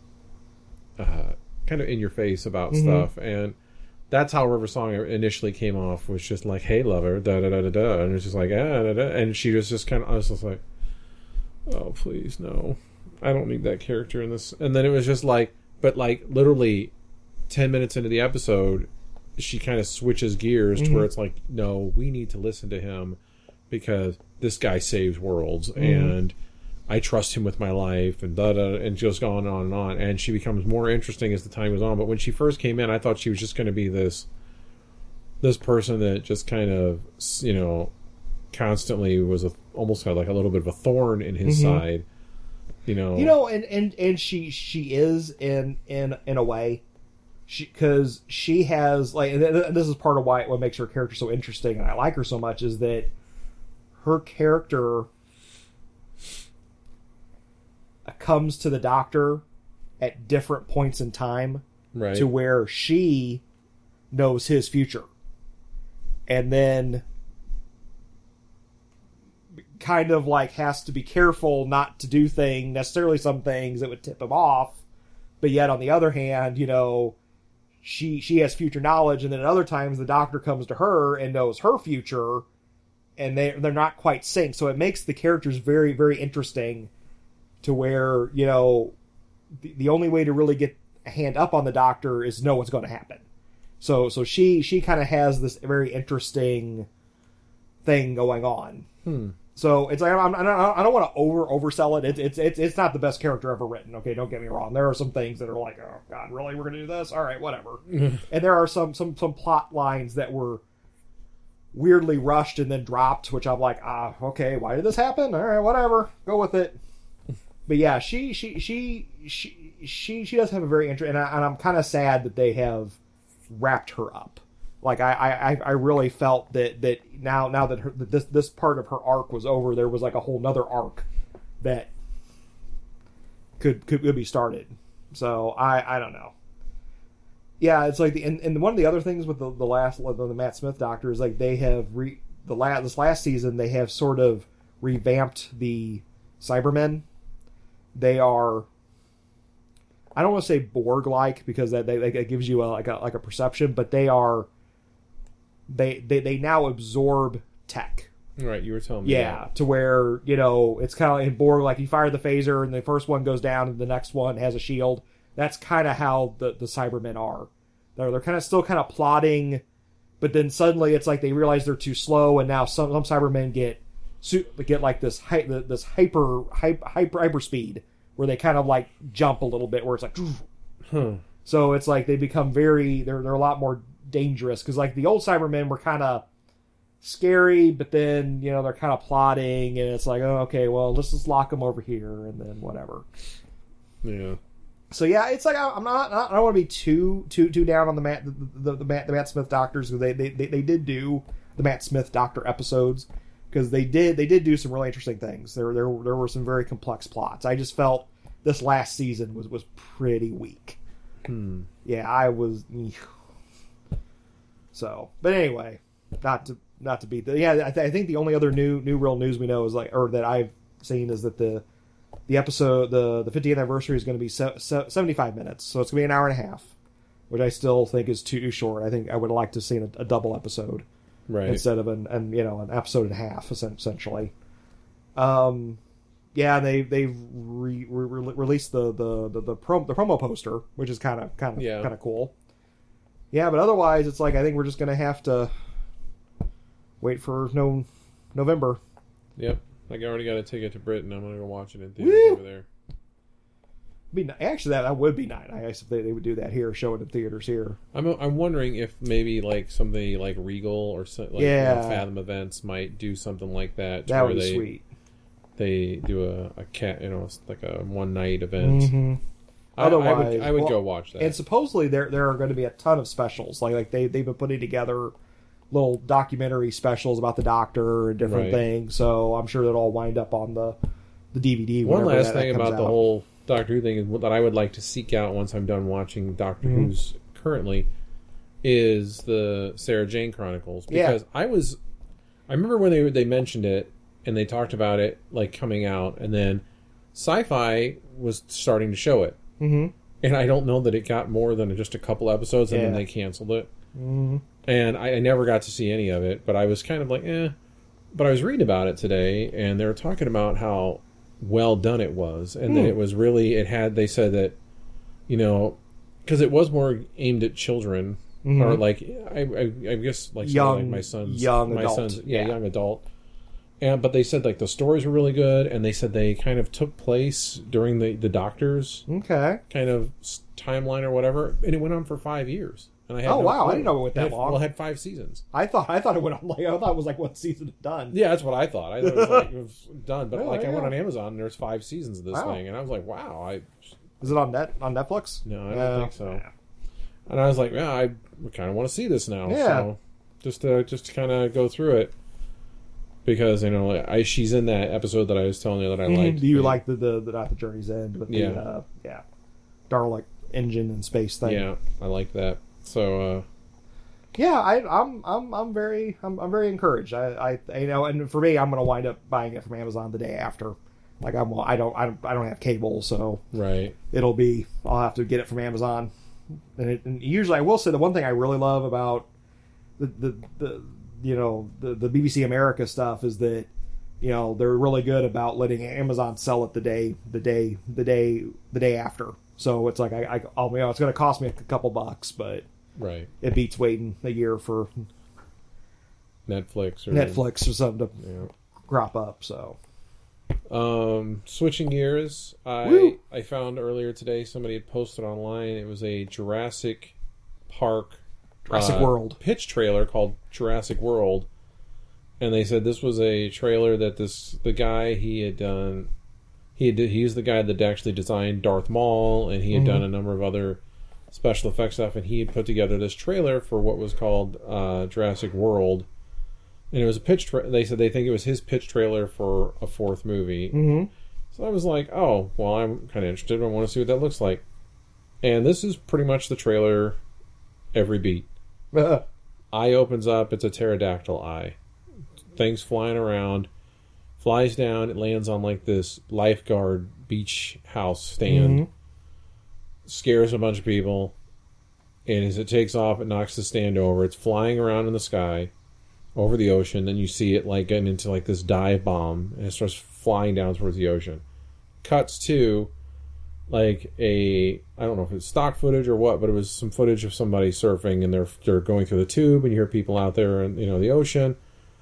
in your face about stuff, and that's how River Song initially came off, was just like, "Hey, lover, da da da da da," and it's just like, da, da, da. And she was just I was just like, "Oh, please, no, I don't need that character in this." And then it was just like, but like literally 10 minutes into the episode, she kind of switches gears to where it's like, no, we need to listen to him because this guy saves worlds, and I trust him with my life, and and just going on and on. And she becomes more interesting as the time goes on. But when she first came in, I thought she was just going to be this person that just kind of, constantly was almost had like a little bit of a thorn in his side, and she is in a way. Because she has, like, and this is part of what makes her character so interesting, and I like her so much, is that her character comes to the Doctor at different points in time, right, to where she knows his future, and then kind of like has to be careful not to do necessarily some things that would tip him off, but yet on the other hand, you know, she has future knowledge, and then at other times the Doctor comes to her and knows her future, and they're not quite synced, so it makes the characters very, very interesting, to where, you know, the only way to really get a hand up on the Doctor is know what's going to happen. So she kind of has this very interesting thing going on. So it's like I don't want to oversell it. It's not the best character ever written. Okay, don't get me wrong. There are some things that are like, oh God, really, we're gonna do this? All right, whatever. And there are some plot lines that were weirdly rushed and then dropped, which I'm like, okay, why did this happen? All right, whatever, go with it. But yeah, she does have a very interesting, and I'm kind of sad that they have wrapped her up. Like I really felt that now that this part of her arc was over, there was like a whole nother arc that could be started. So I don't know. Yeah, it's like and one of the other things with the Matt Smith Doctor is like they have this last season they have sort of revamped the Cybermen. They are, I don't want to say Borg-like because that gives you a perception, but they now absorb tech. Right, you were telling me. Yeah, to where, you know, it's kind of like in Borg, like you fire the phaser and the first one goes down and the next one has a shield. That's kind of how the Cybermen are. They're kind of still kind of plotting, but then suddenly it's like they realize they're too slow, and now some Cybermen get like this hyper speed where they kind of like jump a little bit, where it's like, so it's like they become they're a lot more dangerous, because like the old Cybermen were kind of scary, but then, you know, they're kind of plotting, and it's like, oh, okay, well, let's just lock them over here and then whatever. Yeah. So yeah, it's like I don't want to be too down on the Matt Smith Doctors, because they did do the Matt Smith Doctor episodes, because they did do some really interesting things. There were some very complex plots. I just felt this last season was pretty weak. Yeah, I was. So, but anyway, not to beat the. Yeah, I think the only other new real news we know is that I've seen is that the episode, the 50th anniversary is going to be 75 minutes, so it's going to be an hour and a half, which I still think is too short. I think I would like to see a double episode. Right. Instead of an episode and a half, essentially. Yeah, they've released the promo poster, which is kind of cool. Yeah, but otherwise, it's like I think we're just gonna have to wait for November. Yep, I already got a ticket to Britain. I'm gonna go watch it in theaters over there. Actually, that would be nice if they would do that here, show it in theaters here. I'm wondering if maybe like somebody like Regal or Fathom Events might do something like that. That would be sweet. They do like a one night event. Mm-hmm. Otherwise, I would go watch that. And supposedly there are going to be a ton of specials. Like they've been putting together little documentary specials about the Doctor and different things. So I'm sure that'll all wind up on the DVD. One last thing about the whole Doctor Who thing is that I would like to seek out once I'm done watching Doctor Who's currently is the Sarah Jane Chronicles, because I remember when they mentioned it and they talked about it like coming out, and then Sci-Fi was starting to show it, and I don't know that it got more than just a couple episodes, and then they canceled it, and I never got to see any of it. But I was kind of like, But I was reading about it today, and they were talking about how well done it was, and that it was really, they said that, you know, because it was more aimed at children, or like I guess like young, like my young adult, but they said like the stories were really good, and they said they kind of took place during the Doctor's kind of timeline or whatever, and it went on for 5 years. And I had I didn't know it went that long. Well, it had 5 seasons. I thought it went on I thought it was like one season done. Yeah, that's what I thought. I thought it was done, but I went on Amazon and there's 5 seasons of this thing, and I was like, wow. Is it on Netflix? No, I don't think so. Yeah. And I was like, yeah, I kind of want to see this now. Yeah. So just to kind of go through it. because she's in that episode that I was telling you that I liked. Do you like the Not the Journey's End with the Dalek engine and space thing? Yeah, I like that. So I'm very encouraged. I and for me, I'm going to wind up buying it from Amazon the day after. Like I don't have cable, so right. I'll have to get it from Amazon. And usually I will say the one thing I really love about the BBC America stuff is that they're really good about letting Amazon sell it the day after. So it's like I'll it's going to cost me a couple bucks, but right, it beats waiting a year for Netflix or something to crop up. So switching gears, I found earlier today somebody had posted online. It was a Jurassic World pitch trailer called Jurassic World, and they said this was a trailer that the guy he was the guy that actually designed Darth Maul, and he had done a number of other special effects stuff, and he had put together this trailer for what was called Jurassic World. And it was a pitch. They said they think it was his pitch trailer for a fourth movie. Mm-hmm. So I was like, "Oh, well, I'm kind of interested. I want to see what that looks like." And this is pretty much the trailer, every beat. Eye opens up. It's a pterodactyl eye. Things flying around. Flies down. It lands on like this lifeguard beach house stand. Mm-hmm. Scares a bunch of people. And as it takes off, it knocks the stand over. It's flying around in the sky. Over the ocean, then you see it like getting into like this dive bomb, and it starts flying down towards the ocean. Cuts to like I don't know if it's stock footage or what, but it was some footage of somebody surfing, and they're going through the tube, and you hear people out there in the ocean,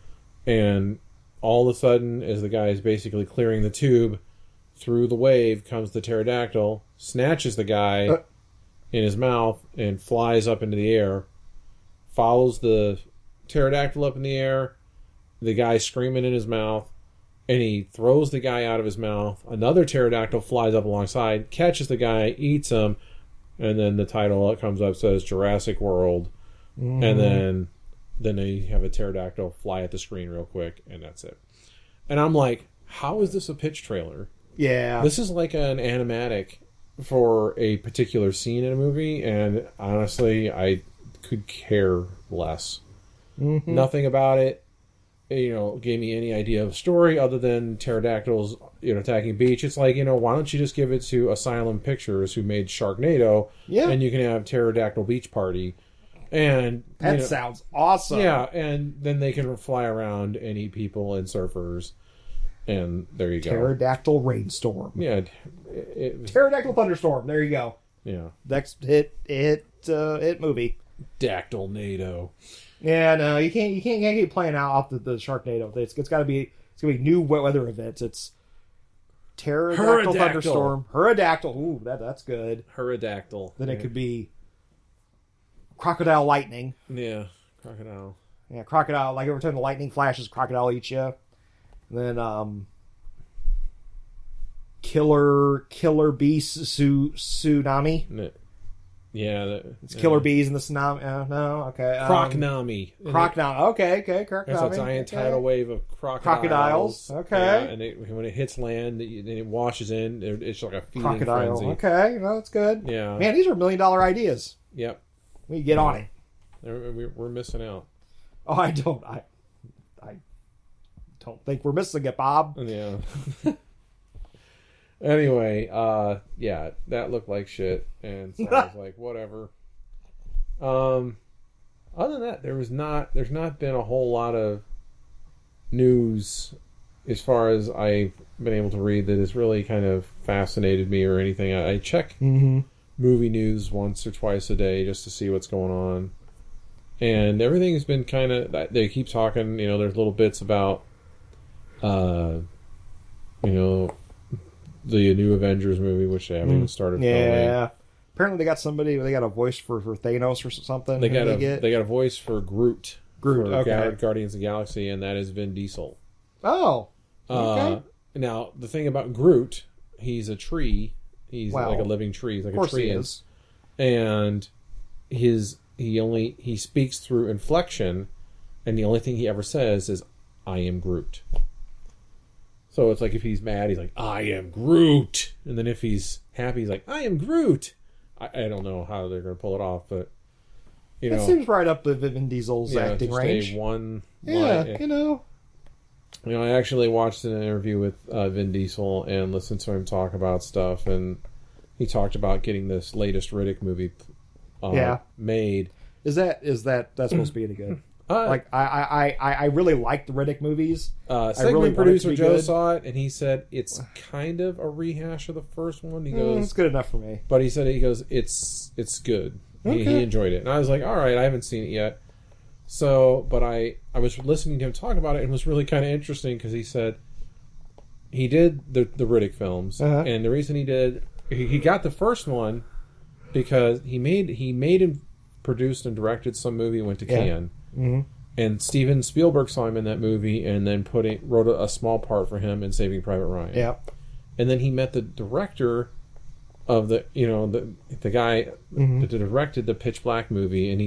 and all of a sudden, as the guy is basically clearing the tube, through the wave comes the pterodactyl, snatches the guy in his mouth, and flies up into the air, follows the pterodactyl up in the air, the guy screaming in his mouth, and he throws the guy out of his mouth. Another pterodactyl flies up alongside, catches the guy, eats him, and then the title that comes up says Jurassic World, and then they have a pterodactyl fly at the screen real quick, and that's it. And I'm like, how is this a pitch trailer? Yeah, this is like an animatic for a particular scene in a movie, and honestly, I could care less. Mm-hmm. Nothing about it, gave me any idea of story other than pterodactyls, attacking beach. It's like, why don't you just give it to Asylum Pictures, who made Sharknado, and you can have Pterodactyl Beach Party, and that sounds awesome. Yeah, and then they can fly around and eat people and surfers, and there you go. Pterodactyl Rainstorm. Yeah, Pterodactyl Thunderstorm. There you go. Yeah, next hit movie. Dactylnado. Yeah, no, you can't keep playing out the Sharknado. It's gonna be new weather events. It's Pterodactyl Thunderstorm, Hurradactyl. Ooh, that's good. Hurradactyl. Then it could be Crocodile Lightning. Yeah, crocodile. Yeah, crocodile. Like every time the lightning flashes, crocodile eats you. And then Killer Beast Tsunami. Yeah, it's killer bees in the tsunami. No, okay. Crocnami. Okay. Crocnami. It's a giant tidal wave of crocodiles. Okay. Yeah, and when it hits land, then it washes in. It's like a feeding crocodile. frenzy. Okay, no, that's good. Yeah, man, these are $1 million ideas. Yep. We get on it. We're missing out. Oh, I don't think we're missing it, Bob. Yeah. Anyway, yeah, that looked like shit, and so I was like, whatever. Other than that, there's not been a whole lot of news as far as I've been able to read that has really kind of fascinated me or anything. I check movie news once or twice a day just to see what's going on, and everything's been kind of. They keep talking, there's little bits about, the new Avengers movie, which they haven't even started filming. Yeah. Apparently they got a voice for Thanos or something. They got a voice for Groot. Okay. Guardians of the Galaxy, and that is Vin Diesel. Oh. Okay. Now, the thing about Groot, he's a tree. He's like a living tree. He's like a tree. He is. And he speaks through inflection, and the only thing he ever says is, I am Groot. So it's like if he's mad, he's like, I am Groot. And then if he's happy, he's like, I am Groot. I don't know how they're going to pull it off, but, you know. It seems right up with Vin Diesel's acting range. I actually watched an interview with Vin Diesel and listened to him talk about stuff, and he talked about getting this latest Riddick movie made. Is that supposed to be any good? I really like the Riddick movies. Segment producer Joe saw it, and he said it's kind of a rehash of the first one. He goes, "It's good enough for me." But he said it's good. Okay. He enjoyed it, and I was like, "All right, I haven't seen it yet." So, but I was listening to him talk about it, and it was really kind of interesting because he said he did the Riddick films, and the reason he got the first one because he made and produced and directed some movie and went to Cannes. Mm-hmm. And Steven Spielberg saw him in that movie and then wrote a small part for him in Saving Private Ryan. Yeah. And then he met the director of the guy that directed the Pitch Black movie, and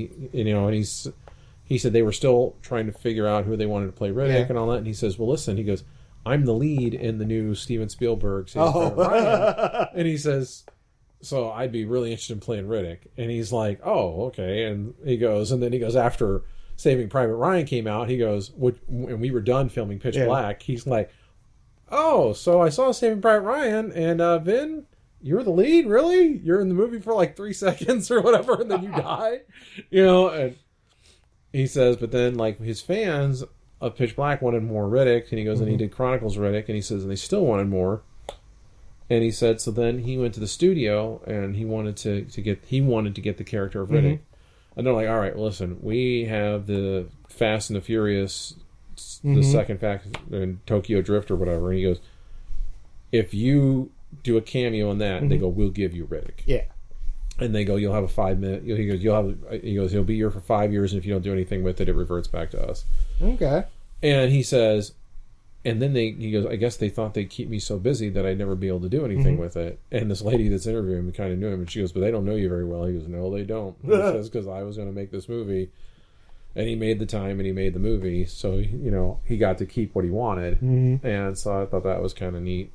he said they were still trying to figure out who they wanted to play Riddick and all that. And he says, well, listen, he goes, I'm the lead in the new Steven Spielberg Saving Private Ryan. And he says, so I'd be really interested in playing Riddick. And he's like, oh, okay. And he goes, after Saving Private Ryan came out, he goes, and we were done filming Pitch Black, he's like, oh, so I saw Saving Private Ryan, and Vin, you're the lead? Really? You're in the movie for like 3 seconds or whatever, and then you die? And he says, but then like his fans of Pitch Black wanted more Riddick, and he goes, and he did Chronicles Riddick, and he says, and they still wanted more. And he said, so then he went to the studio, and he wanted to get the character of Riddick. And they're like, all right, well, listen, we have the Fast and the Furious, the second Fast and Tokyo Drift or whatever. And he goes, if you do a cameo on that, they go, we'll give you Riddick. Yeah. And they go, you'll have a 5-minute. He goes, he'll be here for 5 years, and if you don't do anything with it, it reverts back to us. Okay. And he says, and then he goes, I guess they thought they'd keep me so busy that I'd never be able to do anything with it. And this lady that's interviewing me kind of knew him, and she goes, but they don't know you very well. He goes, no, they don't. He says, because I was going to make this movie, and he made the time, and he made the movie, so, he got to keep what he wanted. And so I thought that was kind of neat.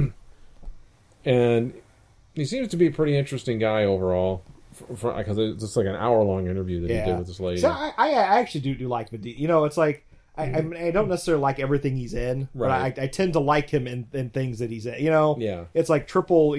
And he seems to be a pretty interesting guy overall, because it's just like an hour-long interview that he did with this lady. So I actually do like the... it's like... I don't necessarily like everything he's in, but I tend to like him in things that he's in. It's like Triple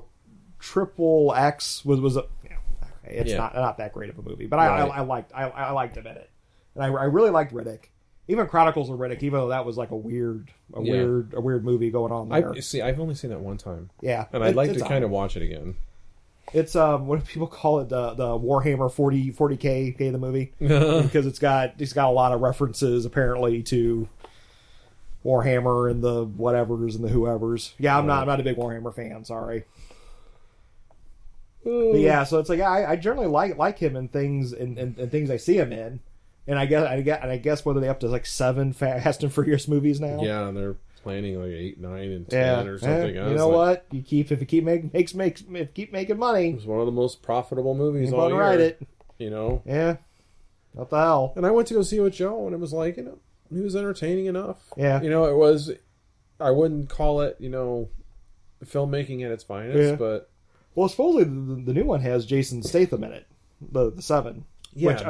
X was it's not that great of a movie, but I liked him in it, and I really liked Riddick. Even Chronicles of Riddick, even though that was like a weird movie going on there. I've only seen that one time. Yeah, and I'd like to kind of watch it again. It's what do people call it? The Warhammer 40K the movie, because it's got a lot of references apparently to Warhammer and the whatevers and the whoever's. Yeah, I'm not a big Warhammer fan. Sorry. But yeah, so it's like I generally like him in things and things I see him in, and I guess whether they up to like 7 Fast and Furious movies now. Yeah, and they're planning like 8, 9, and 10 or something. You know what? If you keep making money. It was one of the most profitable movies all year. Write it. Yeah. What the hell? And I went to go see it with Joe, and it was like, he was entertaining enough. Yeah. It was. I wouldn't call it, filmmaking at its finest, but. Well, supposedly the new one has Jason Statham in it, the 7. Yeah.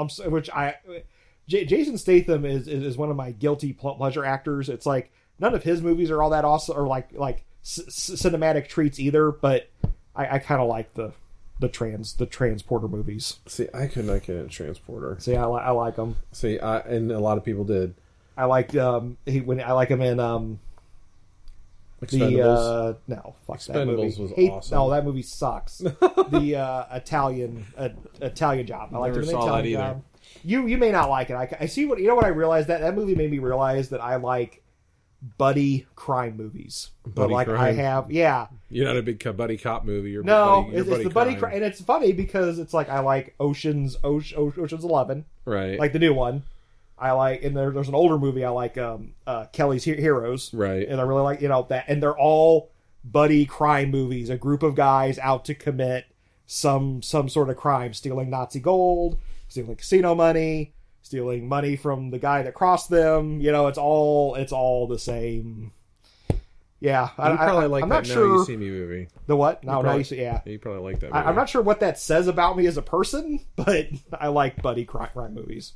Jason Statham is one of my guilty pleasure actors. It's like. None of his movies are all that awesome, or like cinematic treats either. But I kind of like the transporter movies. See, I could not get a Transporter. See, I like them. See, and a lot of people did. I like I like him in Expendables. No, fuck Expendables that movie. Was awesome. No, that movie sucks. The Italian Job. I liked it in the Italian Job. You may not like it. I see what I realized that movie made me realize that I like buddy crime movies. But like crime? I have, yeah. You're not a big buddy cop movie. It's the buddy crime, and it's funny because it's like I like Ocean's 11, right? Like the new one. I like, and there's an older movie I like, Kelly's Heroes, right? And I really like that, and they're all buddy crime movies. A group of guys out to commit some sort of crime, stealing Nazi gold, stealing casino money, stealing money from the guy that crossed them. It's all the same. Yeah, you probably like I'm that not Now sure. You See Me movie. The what? Now You See, yeah. You probably like that movie. I'm not sure what that says about me as a person, but I like buddy crime movies.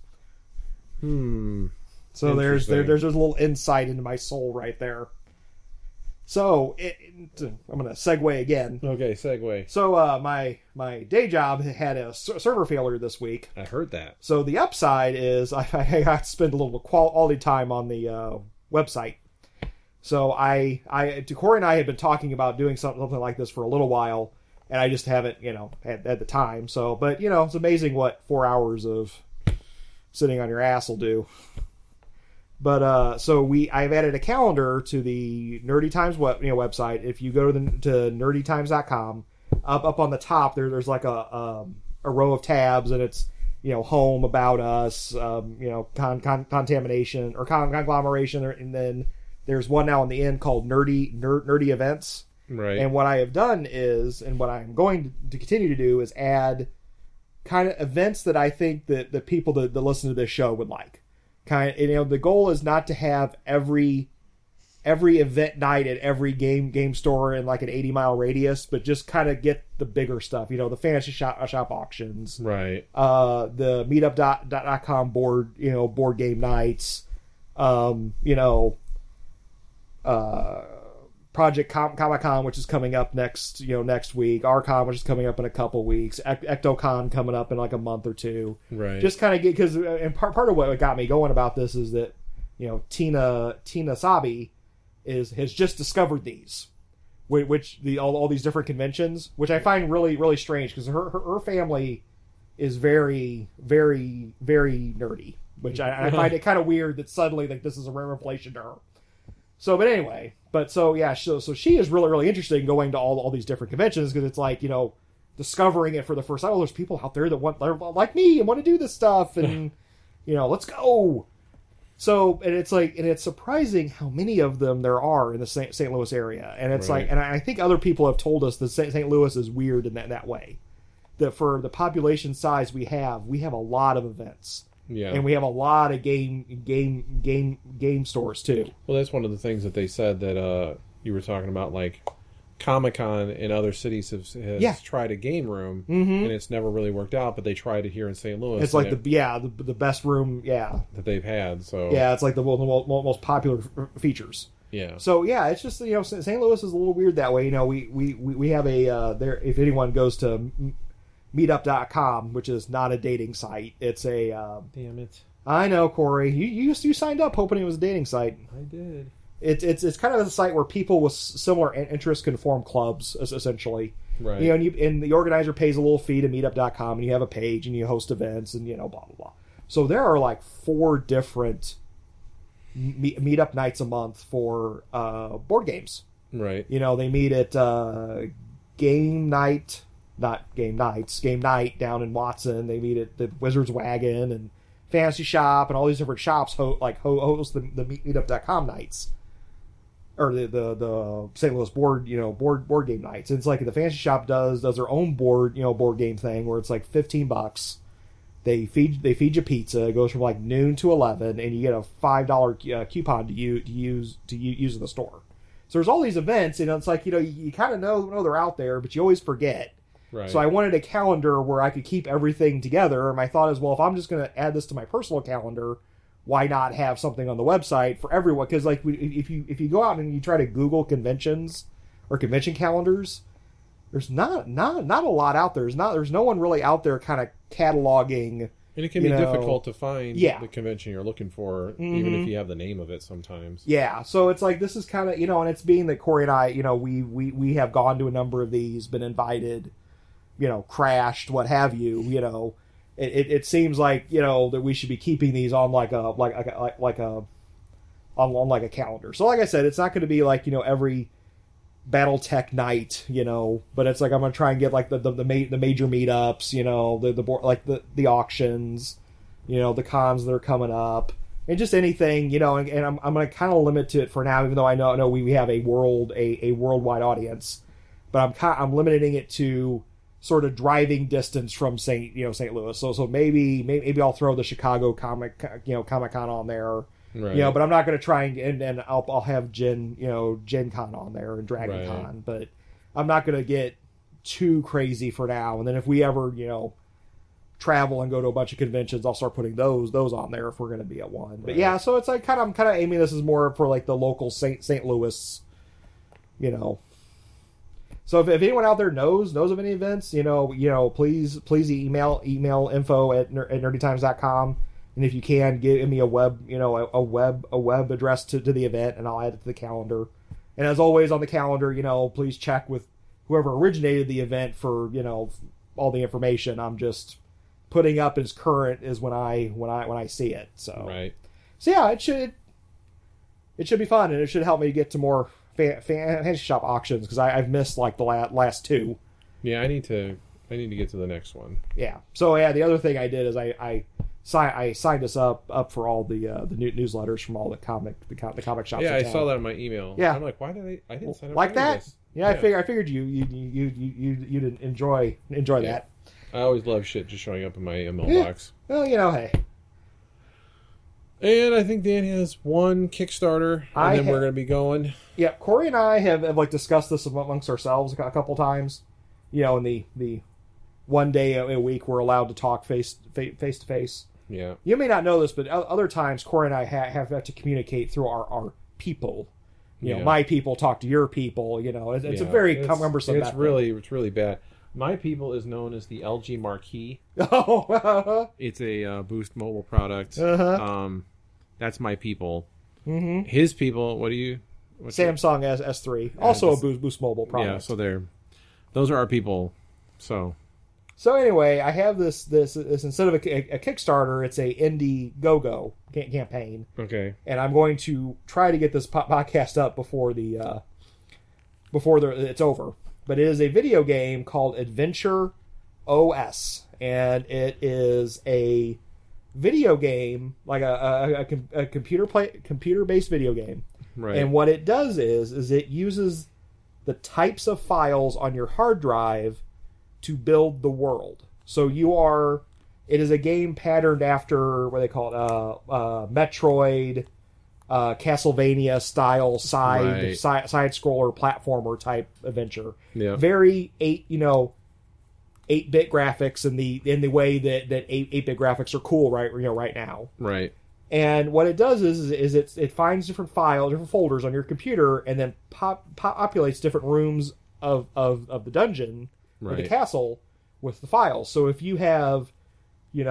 So there's a little insight into my soul right there. So I'm going to segue again. Okay, segue. So my day job had a server failure this week. I heard that. So the upside is I have to spend a little quality time on the website. So Corey and I had been talking about doing something like this for a little while, and I just haven't, had the time. So, but it's amazing what 4 hours of sitting on your ass will do. But I've added a calendar to the Nerdy Times website. If you go to nerdytimes.com, up on the top there's like a row of tabs, and it's home, about us, contamination or conglomeration, and then there's one now on the end called nerdy events. Right. And what I have done is, and what I'm going to continue to do, is add kind of events that I think that the people that listen to this show would like. The goal is not to have every event night at every game store in like an 80-mile radius, but just kind of get the bigger stuff. The fantasy shop auctions, right? The meetup.com board game nights, Project Comic-Con, which is coming up next week, RCon, which is coming up in a couple weeks, EctoCon coming up in like a month or two. Right. Just kind of get, because and part of what got me going about this is that Tina Sabi has just discovered these, which all these different conventions, which I find really really strange, because her family is very very very nerdy, which I find it kind of weird that suddenly like this is a revelation to her. So, but anyway, so she is really, really interested in going to all these different conventions, because it's like, discovering it for the first time. Oh, there's people out there that they're like me and want to do this stuff, and, let's go. So, and it's like, and it's surprising how many of them there are in the St. Louis area. And it's right. Like, and I think other people have told us that St. Louis is weird in that way. That for the population size we have a lot of events. Yeah. And we have a lot of game stores too. Well, that's one of the things that they said that you were talking about, like Comic-Con in other cities has tried a game room, and it's never really worked out, but they tried it here in St. Louis. It's like the best room that they've had. So it's like the most popular features. Yeah. So it's just St. Louis is a little weird that way. We have a there. If anyone goes to meetup.com, which is not a dating site, it's a damn it. I know, Corey. You signed up hoping it was a dating site. I did. It's kind of a site where people with similar interests can form clubs, essentially. Right. And the organizer pays a little fee to meetup.com, and you have a page, and you host events, and blah blah blah. So there are like 4 different meetup nights a month for board games. Right. They meet at Game Night. Not Game Nights, Game Night down in Watson. They meet at the Wizard's Wagon and Fantasy Shop, and all these different shops host the meetup.com nights, or the St. Louis board game nights. And it's like the Fantasy Shop does their own board game thing where it's like $15. They feed you pizza. It goes from like noon to 11, and you get a $5 coupon to use in the store. So there's all these events, and it's like you kind of know they're out there, but you always forget. Right. So I wanted a calendar where I could keep everything together. And my thought is, well, if I'm just going to add this to my personal calendar, why not have something on the website for everyone? Because like if you go out and you try to Google conventions or convention calendars, there's not a lot out there. There's no one really out there kind of cataloging. And it can be difficult to find the convention you're looking for, even if you have the name of it sometimes. Yeah, so it's like this is kind of and it's being that Corey and I we have gone to a number of these, been invited. Crashed, what have you, it seems like, that we should be keeping these on like a calendar. So like I said, it's not going to be like, every BattleTech night, but it's like, I'm going to try and get like the major meetups, the board, like the auctions, the cons that are coming up, and just anything, and I'm going to kind of limit to it for now, even though I know we have a worldwide audience, but I'm limiting it to sort of driving distance from St. Louis. So maybe I'll throw the Chicago Comic Con on there. Right. But I'm not going to try and I'll have Gen Con on there and Dragon Con, but I'm not going to get too crazy for now. And then if we ever, travel and go to a bunch of conventions, I'll start putting those on there if we're going to be at one. But yeah, so it's like I'm kind of aiming this as more for like the local St. Louis, So if anyone out there knows of any events, please email info@nerdytimes.com. And if you can, give me a web address to the event, and I'll add it to the calendar. And as always on the calendar, please check with whoever originated the event for, all the information. I'm just putting up as current as when I see it. So right. So yeah, it should be fun, and it should help me get to more fantasy shop auctions because I've missed like the last two. Yeah, I need to get to the next one. Yeah. So yeah, the other thing I did is I signed us up for all the newsletters from all the comic shops. Yeah, I saw that in my email. Yeah, I'm like, why did I didn't sign up like for that? This. Yeah, I figured you'd enjoy that. I always love shit just showing up in my email box. Well, hey. And I think Dan has one Kickstarter, and then we're going to be going. Yeah, Corey and I have like discussed this amongst ourselves a couple times. In the one day a week we're allowed to talk face to face. Yeah. You may not know this, but other times Corey and I have to communicate through our people. My people talk to your people. It's a very cumbersome. It's really bad. My people is known as the LG Marquee. Oh, it's a Boost mobile product. Uh-huh. That's my people. Mm-hmm. His people. Samsung S3, also a Boost mobile product. Yeah, so those are our people. So anyway, I have this instead of a Kickstarter, it's a Indiegogo campaign. Okay. And I'm going to try to get this podcast up before it's over. But it is a video game called Adventure OS, and it is a video game like a computer-based video game. Right. And what it does is it uses the types of files on your hard drive to build the world. So it is a game patterned after what they call it, Metroid, Castlevania style side scroller platformer type adventure. Yeah. Very 8-bit graphics in the way that 8-bit graphics are cool right now. Right. And what it does is it finds different files, different folders on your computer, and then populates different rooms of the dungeon, or the castle, with the files. So if you have, 10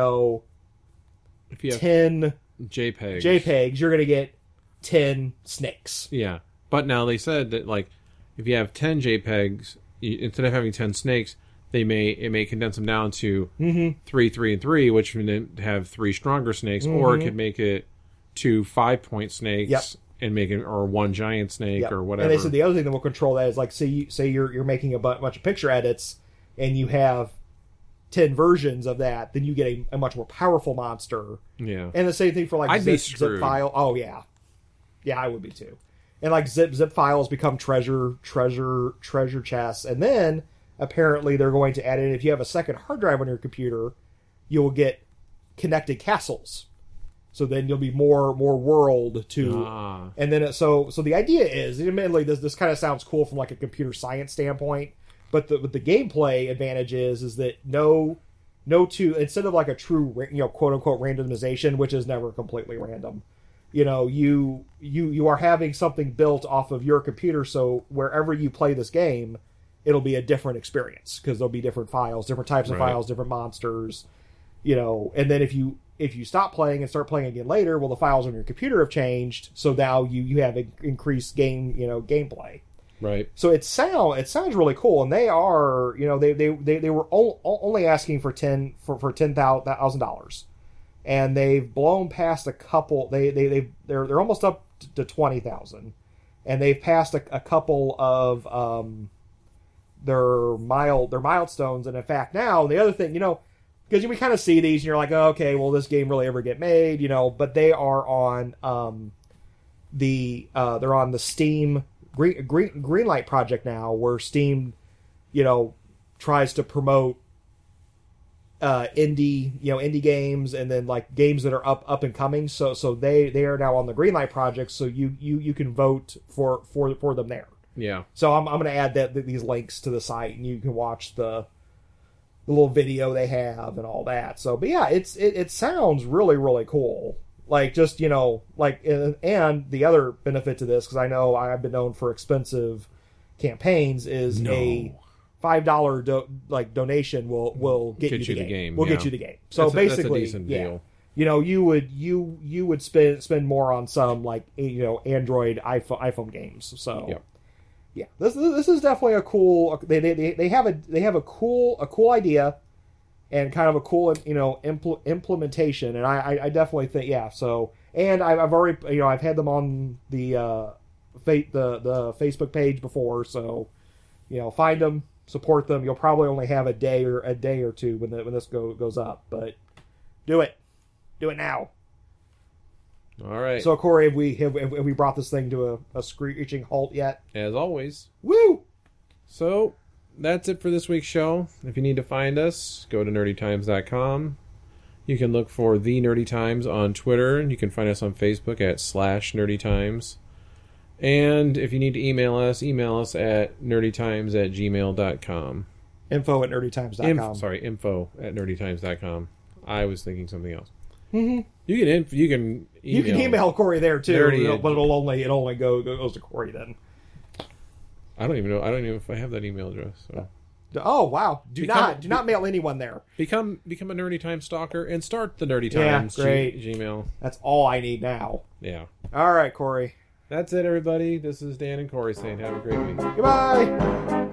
JPEGs, you're going to get 10 snakes. Yeah. But now they said that, like, if you have 10 JPEGs, instead of having 10 snakes, it may condense them down to 3, 3, and 3, which would have 3 stronger snakes, or it could make it 2 5-point snakes and make it, or 1 giant snake or whatever. And they said the other thing that will control that is, like, say you're making a bunch of picture edits and you have 10 versions of that, then you get a much more powerful monster. Yeah. And the same thing for like zip file. Oh yeah. Yeah, I would be too. And like zip files become treasure chests, and then apparently they're going to add in, if you have a second hard drive on your computer, you'll get connected castles. So then you'll be more world to, and then so the idea is, admittedly, this kind of sounds cool from like a computer science standpoint, but the gameplay advantage is that instead of like a true quote unquote randomization, which is never completely random, you are having something built off of your computer, so wherever you play this game, it'll be a different experience because there'll be different files, different types of files, different monsters, and then if you stop playing and start playing again later, well, the files on your computer have changed, so now you have increased gameplay. Right. So it sounds really cool, and they are, they were only asking for $10,000, and they've blown past a couple. They're almost up to 20,000, and they've passed a couple of their milestones. And in fact, now the other thing, because we kind of see these, and you're like, oh, okay, will this game really ever get made? But they are on they're on the Steam Greenlight project now, where Steam, tries to promote indie games, and then like games that are up and coming. So they are now on the Greenlight project. So you can vote for them there. Yeah. So I'm going to add these links to the site, and you can watch the little video they have and all that. So, but yeah, it sounds really, really cool. Like, just, like, and the other benefit to this, because I know I've been known for expensive campaigns, is a $5 donation will get you the game. Will get you the game. So basically, that's a decent deal. You would spend more on some like Android iPhone games. So. Yep. Yeah, this is definitely a cool. They have a cool idea, and kind of a cool implementation, and I definitely think So, and I've already I've had them on the Facebook page before, so find them, support them. You'll probably only have a day or two when this goes up, but do it now. All right. So, Corey, have we brought this thing to a screeching halt yet? As always. Woo! So, that's it for this week's show. If you need to find us, go to nerdytimes.com. You can look for The Nerdy Times on Twitter, and you can find us on Facebook at /nerdytimes. And if you need to email us at nerdytimes@gmail.com. Info@nerdytimes.com. Info@nerdytimes.com. I was thinking something else. Mm-hmm. You can email Corey there too, nerdy but it only goes to Corey then. I don't even know if I have that email address. So. Oh wow! Do not mail anyone there. Become a Nerdy Times stalker and start the Nerdy Times Gmail. That's all I need now. Yeah. All right, Corey. That's it, everybody. This is Dan and Corey saying have a great week. Goodbye.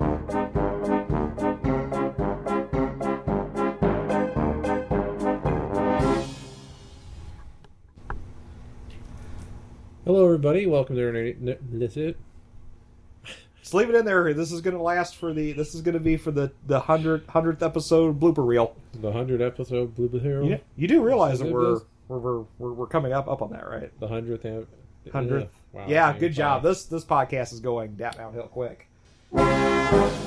Hello, everybody. Welcome to Nerdy. That's it. Just leave it in there. This is going to last for the 100th episode blooper reel. The 100th episode blooper reel. You do realize that we're coming up on that, right? The 100th. 100th. Wow. Yeah, good job. This podcast is going downhill quick.